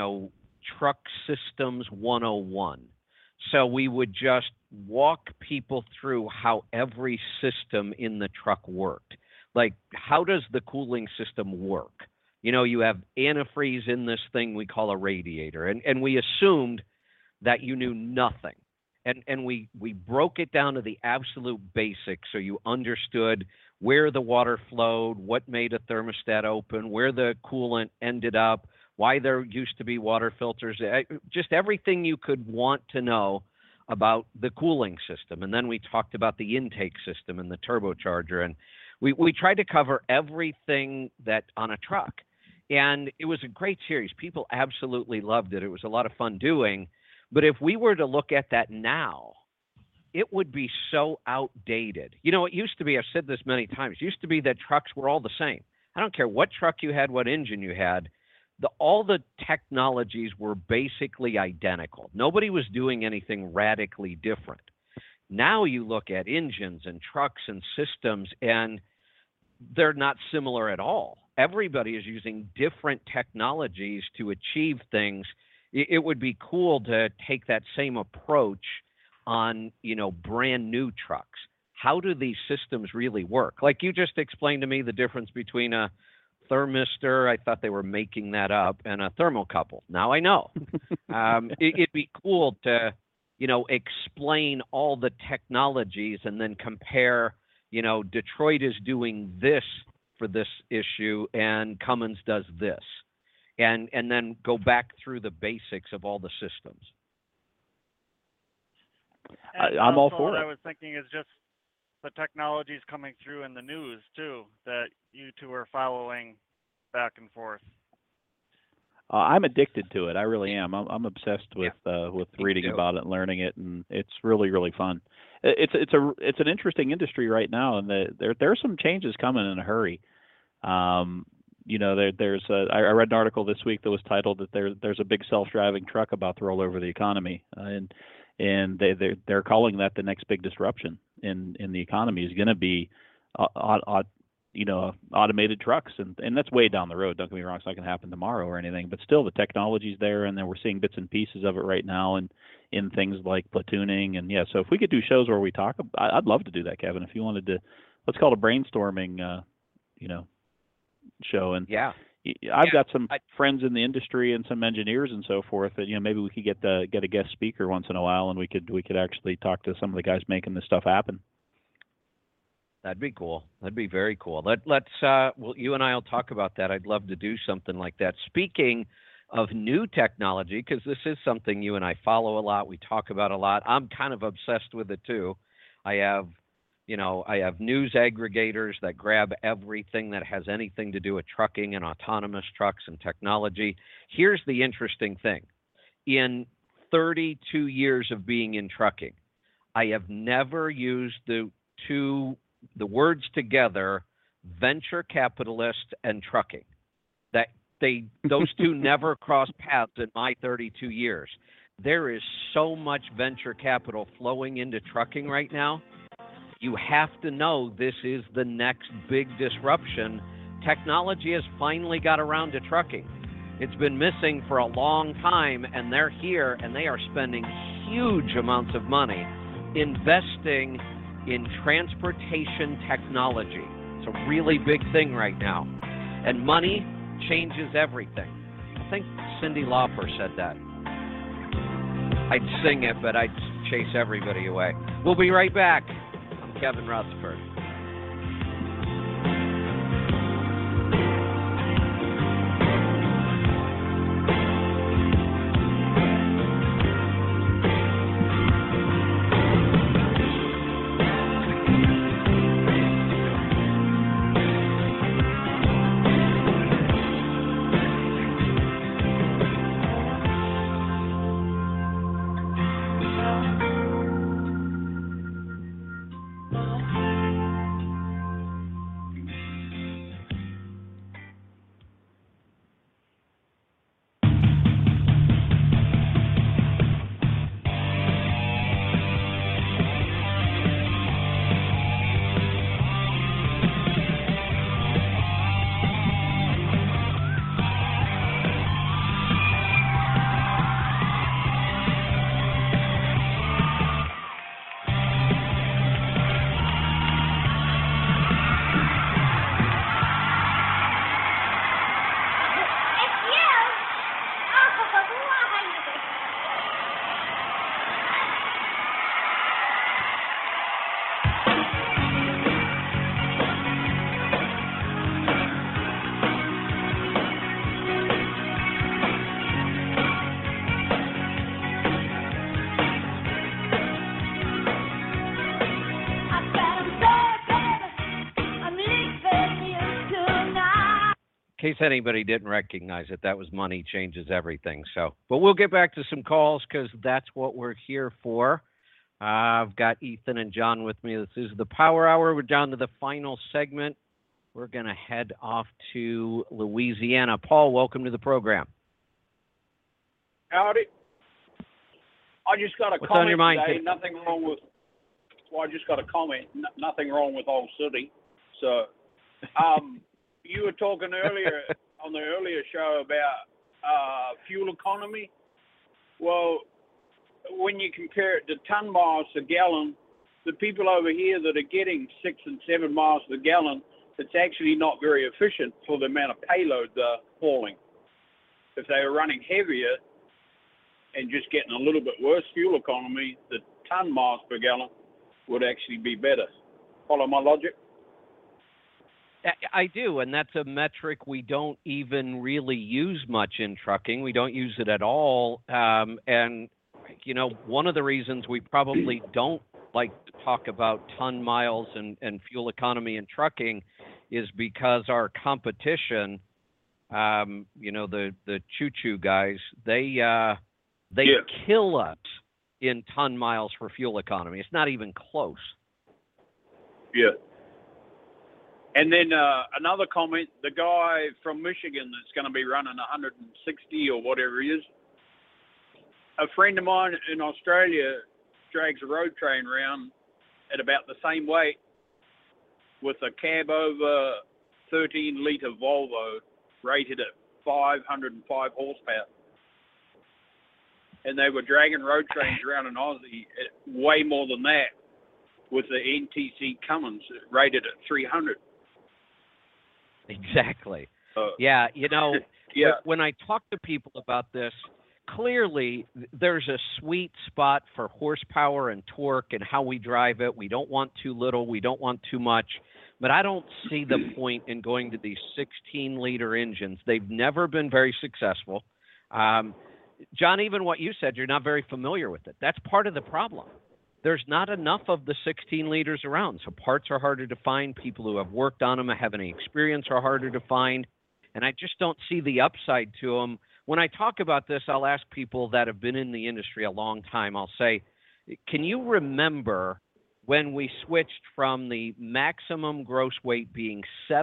Truck Systems 101. So we would just walk people through how every system in the truck worked. Like, how does the cooling system work? You have antifreeze in this thing we call a radiator. And we assumed that you knew nothing. And we broke it down to the absolute basics so you understood where the water flowed, what made a thermostat open, where the coolant ended up, why there used to be water filters, just everything you could want to know about the cooling system. And then we talked about the intake system and the turbocharger. And we tried to cover everything that on a truck. And it was a great series. People absolutely loved it. It was a lot of fun doing. But if we were to look at that now, it would be so outdated. It used to be, I've said this many times, it used to be that trucks were all the same. I don't care what truck you had, what engine you had. All the technologies were basically identical. Nobody was doing anything radically different. Now you look at engines and trucks and systems, and they're not similar at all. Everybody is using different technologies to achieve things. It would be cool to take that same approach on, brand new trucks. how do these systems really work? Like you just explained to me the difference between a thermistor, I thought they were making that up, and a thermocouple. Now I know. It'd be cool to, explain all the technologies and then compare, Detroit is doing this for this issue and Cummins does this. And then go back through the basics of all the systems. I'm all for what it. I was thinking is just the technologies coming through in the news too that you two are following back and forth. I'm addicted to it. I really am. I'm obsessed with reading about it and learning it, and it's really, really fun. It's an interesting industry right now, and there are some changes coming in a hurry. I read an article this week that was titled that there's a big self-driving truck about to roll over the economy, and they're calling that the next big disruption in the economy is going to be automated trucks, and that's way down the road. Don't get me wrong, it's not going to happen tomorrow or anything, but still the technology's there, and then we're seeing bits and pieces of it right now, and in things like platooning, and so if we could do shows where we talk, I'd love to do that, Kevin. If you wanted to, let's call it a brainstorming, show, and I've got some friends in the industry and some engineers and so forth that maybe we could get a guest speaker once in a while, and we could actually talk to some of the guys making this stuff happen. That'd be cool. That'd be very cool. Let's you and I will talk about that. I'd love to do something like that. Speaking of new technology, because this is something you and I follow a lot, we talk about a lot. I'm kind of obsessed with it too. I have news aggregators that grab everything that has anything to do with trucking and autonomous trucks and technology. Here's the interesting thing. In 32 years of being in trucking, I have never used the words together, venture capitalist and trucking. Those two never crossed paths in my 32 years. There is so much venture capital flowing into trucking right now. You have to know this is the next big disruption. Technology has finally got around to trucking. It's been missing for a long time, and they're here, and they are spending huge amounts of money investing in transportation technology. It's a really big thing right now. And money changes everything. I think Cyndi Lauper said that. I'd sing it, but I'd chase everybody away. We'll be right back. I'm Kevin Rutherford. In case anybody didn't recognize it, that was Money Changes Everything. But we'll get back to some calls because that's what we're here for. I've got Ethan and John with me. This is the Power Hour. We're down to the final segment. We're going to head off to Louisiana. Paul, welcome to the program. Howdy. I just got a What's comment on your mind, today. kid? Nothing wrong with. Well, I just got a comment. Nothing wrong with All City. So, you were talking earlier on the earlier show about fuel economy. Well, when you compare it to ton miles a gallon the people over here that are getting 6 and 7 miles per gallon, it's actually not very efficient for the amount of payload they're hauling. If they were running heavier and just getting a little bit worse fuel economy, the ton miles per gallon would actually be better. Follow my logic? I do, and that's a metric we don't even really use much in trucking. We don't use it at all. And, you know, one of the reasons we probably don't like to talk about ton miles and fuel economy in trucking is because our competition, you know, the choo-choo guys, they kill us in ton miles for fuel economy. It's not even close. Yeah. And then another comment, the guy from Michigan that's going to be running 160 or whatever he is, a friend of mine in Australia drags a road train around at about the same weight with a cab over 13-litre Volvo rated at 505 horsepower. And they were dragging road trains around in Aussie at way more than that with the NTC Cummins rated at 300. Exactly. Yeah, you know, when I talk to people about this, clearly there's a sweet spot for horsepower and torque and how we drive it. We don't want too little. We don't want too much. But I don't see the point in going to these 16-liter engines. They've never been very successful. John, even what you said, you're not very familiar with it. That's part of the problem. There's not enough of the 16 liters around, so parts are harder to find. People who have worked on them, have any experience, are harder to find, and I just don't see the upside to them. When I talk about this, I'll ask people that have been in the industry a long time. I'll say, can you remember when we switched from the maximum gross weight being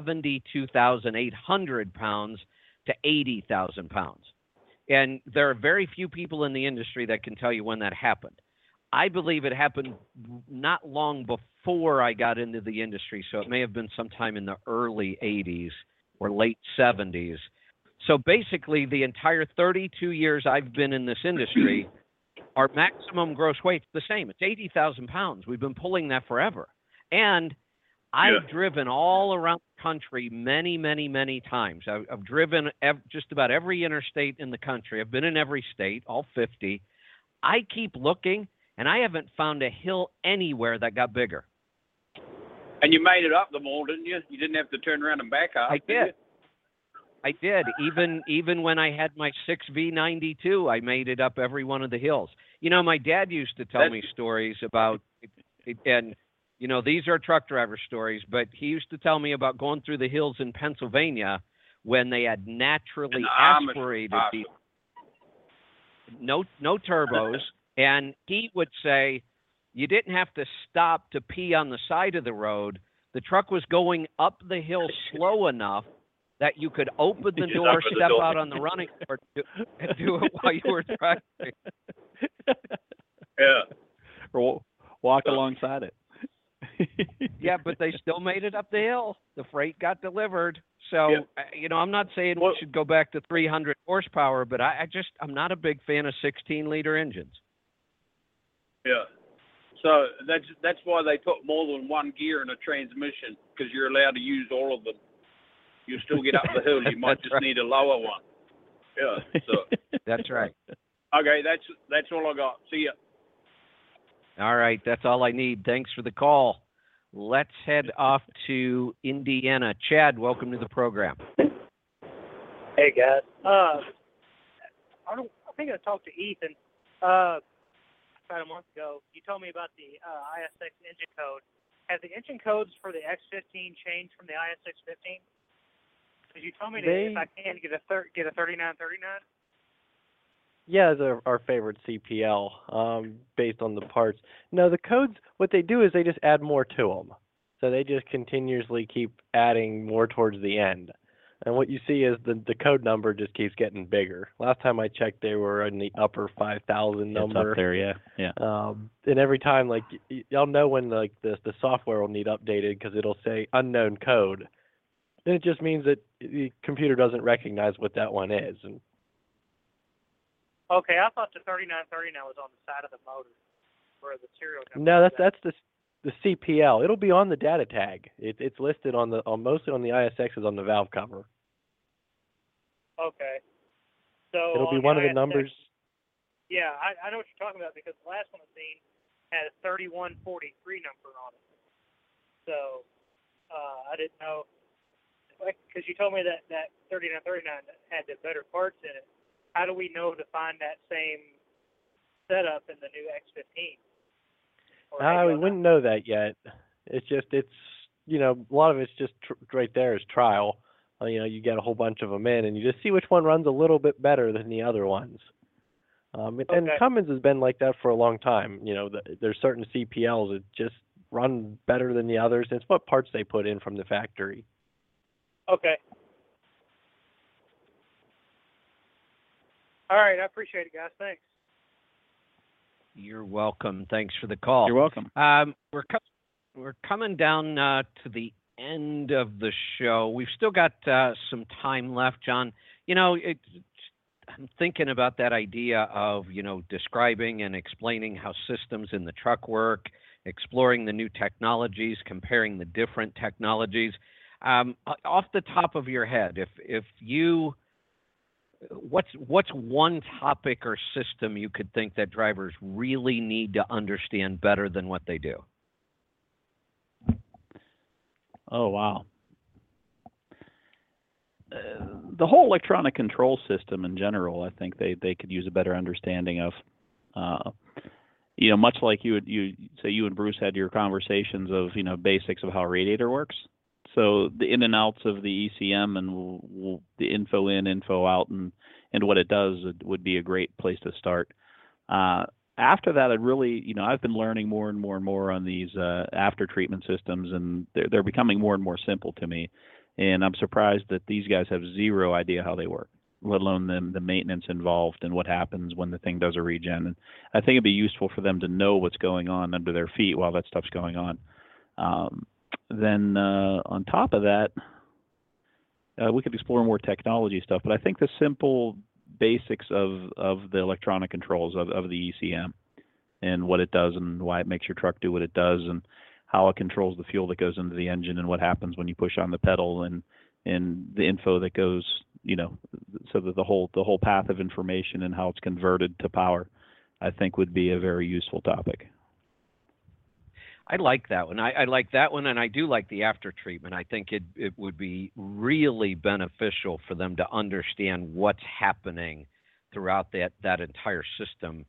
72,800 pounds to 80,000 pounds? And there are very few people in the industry that can tell you when that happened. I believe it happened not long before I got into the industry, so it may have been sometime in the early 80s or late 70s. So basically, the entire 32 years I've been in this industry, our maximum gross weight's the same. It's 80,000 pounds. We've been pulling that forever. And I've driven all around the country many, many, many times. I've driven just about every interstate in the country. I've been in every state, all 50. I keep looking, and I haven't found a hill anywhere that got bigger. And you made it up them all, didn't you? You didn't have to turn around and back up. I did. I did. Even when I had my 6V92, I made it up every one of the hills. You know, my dad used to tell me stories about, and, you know, these are truck driver stories, but he used to tell me about going through the hills in Pennsylvania when they had naturally aspirated these, no turbos. And he would say, you didn't have to stop to pee on the side of the road. The truck was going up the hill slow enough that you could open the door, step out on the running board, and do it while you were driving. Yeah. Or walk alongside it. Yeah, but they still made it up the hill. The freight got delivered. So, you know, I'm not saying we should go back to 300 horsepower, but I'm not a big fan of 16-liter engines. Yeah. So that's why they put more than one gear in a transmission, because you're allowed to use all of them. You still get up the hill. You might just need a lower one. Yeah. So that's right. Okay, that's all I got. See ya. All right, that's all I need. Thanks for the call. Let's head off to Indiana. Chad, welcome to the program. Hey guys. I think I talked to Ethan about a month ago. You told me about the ISX engine code. Have the engine codes for the X15 changed from the ISX 15? Because you told me if I can get a 3939. Yeah, they're our favorite CPL based on the parts. No, the codes, what they do is they just add more to them. So they just continuously keep adding more towards the end. And what you see is the code number just keeps getting bigger. Last time I checked, they were in the upper 5,000 number. It's up there, yeah. And every time, like, y'all know when like the software will need updated because it'll say unknown code. Then it just means that the computer doesn't recognize what that one is. And okay, I thought the 3939 was on the side of the motor, where the serial number. No, that's the CPL. It'll be on the data tag. It's listed on mostly on the ISXs on the valve cover. Okay. So It'll be one of the numbers. Yeah, I know what you're talking about because the last one I've seen had a 3143 number on it. So I didn't know, because you told me that 3939 had the better parts in it. How do we know to find that same setup in the new X15? We wouldn't know that yet. It's a lot of it's just right there is trial. You get a whole bunch of them in, and you just see which one runs a little bit better than the other ones. And Cummins has been like that for a long time. There's certain CPLs that just run better than the others. It's what parts they put in from the factory. Okay. All right, I appreciate it, guys. Thanks. You're welcome. Thanks for the call. You're welcome. We're coming down to the end of the show. We've still got some time left, John. I'm thinking about that idea of, describing and explaining how systems in the truck work, exploring the new technologies, comparing the different technologies. Off the top of your head, if you, what's one topic or system you could think that drivers really need to understand better than what they do? Oh, wow. The whole electronic control system in general, I think they could use a better understanding of. Much like you and Bruce had your conversations of, basics of how a radiator works. So the in and outs of the ECM and the info in, info out, and what it does would be a great place to start. After that, I've been learning more and more and more on these after treatment systems, and they're becoming more and more simple to me. And I'm surprised that these guys have zero idea how they work, let alone the maintenance involved and what happens when the thing does a regen. And I think it'd be useful for them to know what's going on under their feet while that stuff's going on. Then on top of that, we could explore more technology stuff. But I think the simple basics of the electronic controls of the ECM and what it does and why it makes your truck do what it does and how it controls the fuel that goes into the engine and what happens when you push on the pedal and the info that goes, so that the whole path of information and how it's converted to power, I think would be a very useful topic. I like that one. I like that one, and I do like the after treatment. I think it would be really beneficial for them to understand what's happening throughout that entire system.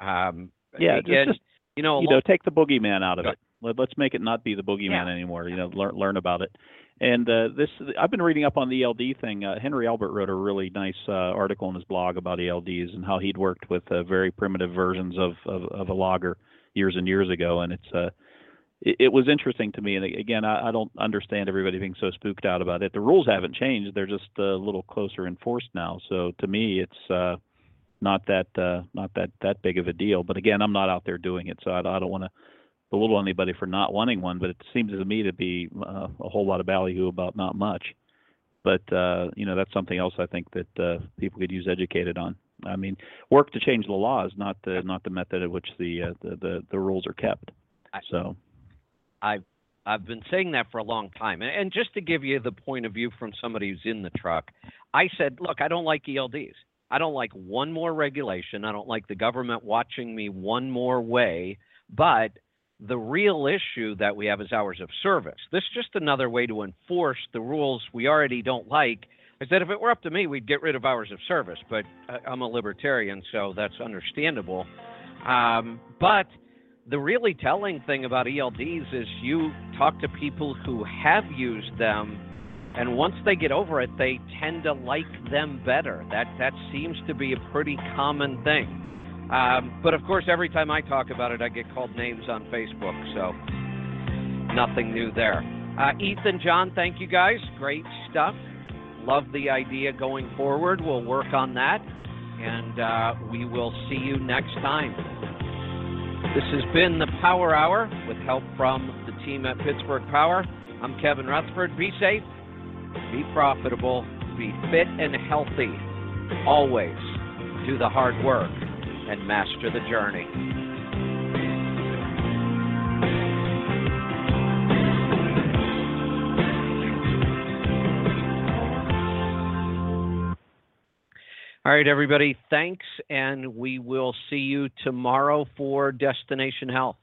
Take the boogeyman out of it. Let's make it not be the boogeyman anymore. Learn about it. And I've been reading up on the ELD thing. Henry Albert wrote a really nice article in his blog about ELDs and how he'd worked with very primitive versions of a logger years and years ago. And it was interesting to me. And again, I don't understand everybody being so spooked out about it. The rules haven't changed; they're just a little closer enforced now. So to me, it's not that big of a deal. But again, I'm not out there doing it, so I don't want to belittle anybody for not wanting one. But it seems to me to be a whole lot of ballyhoo about not much. But that's something else I think that people could use educated on. I mean, work to change the laws, not the method at which the rules are kept. So. I've been saying that for a long time. And just to give you the point of view from somebody who's in the truck, I said, look, I don't like ELDs. I don't like one more regulation. I don't like the government watching me one more way. But the real issue that we have is hours of service. This is just another way to enforce the rules we already don't like. I said if it were up to me, we'd get rid of hours of service. But I'm a libertarian, so that's understandable. But the really telling thing about ELDs is you talk to people who have used them, and once they get over it, they tend to like them better. That seems to be a pretty common thing. But of course, every time I talk about it, I get called names on Facebook, so nothing new there. Ethan, John, thank you guys. Great stuff. Love the idea going forward. We'll work on that, and we will see you next time. This has been the Power Hour with help from the team at Pittsburgh Power. I'm Kevin Rutherford. Be safe, be profitable, be fit and healthy. Always do the hard work and master the journey. All right, everybody, thanks, and we will see you tomorrow for Destination Health.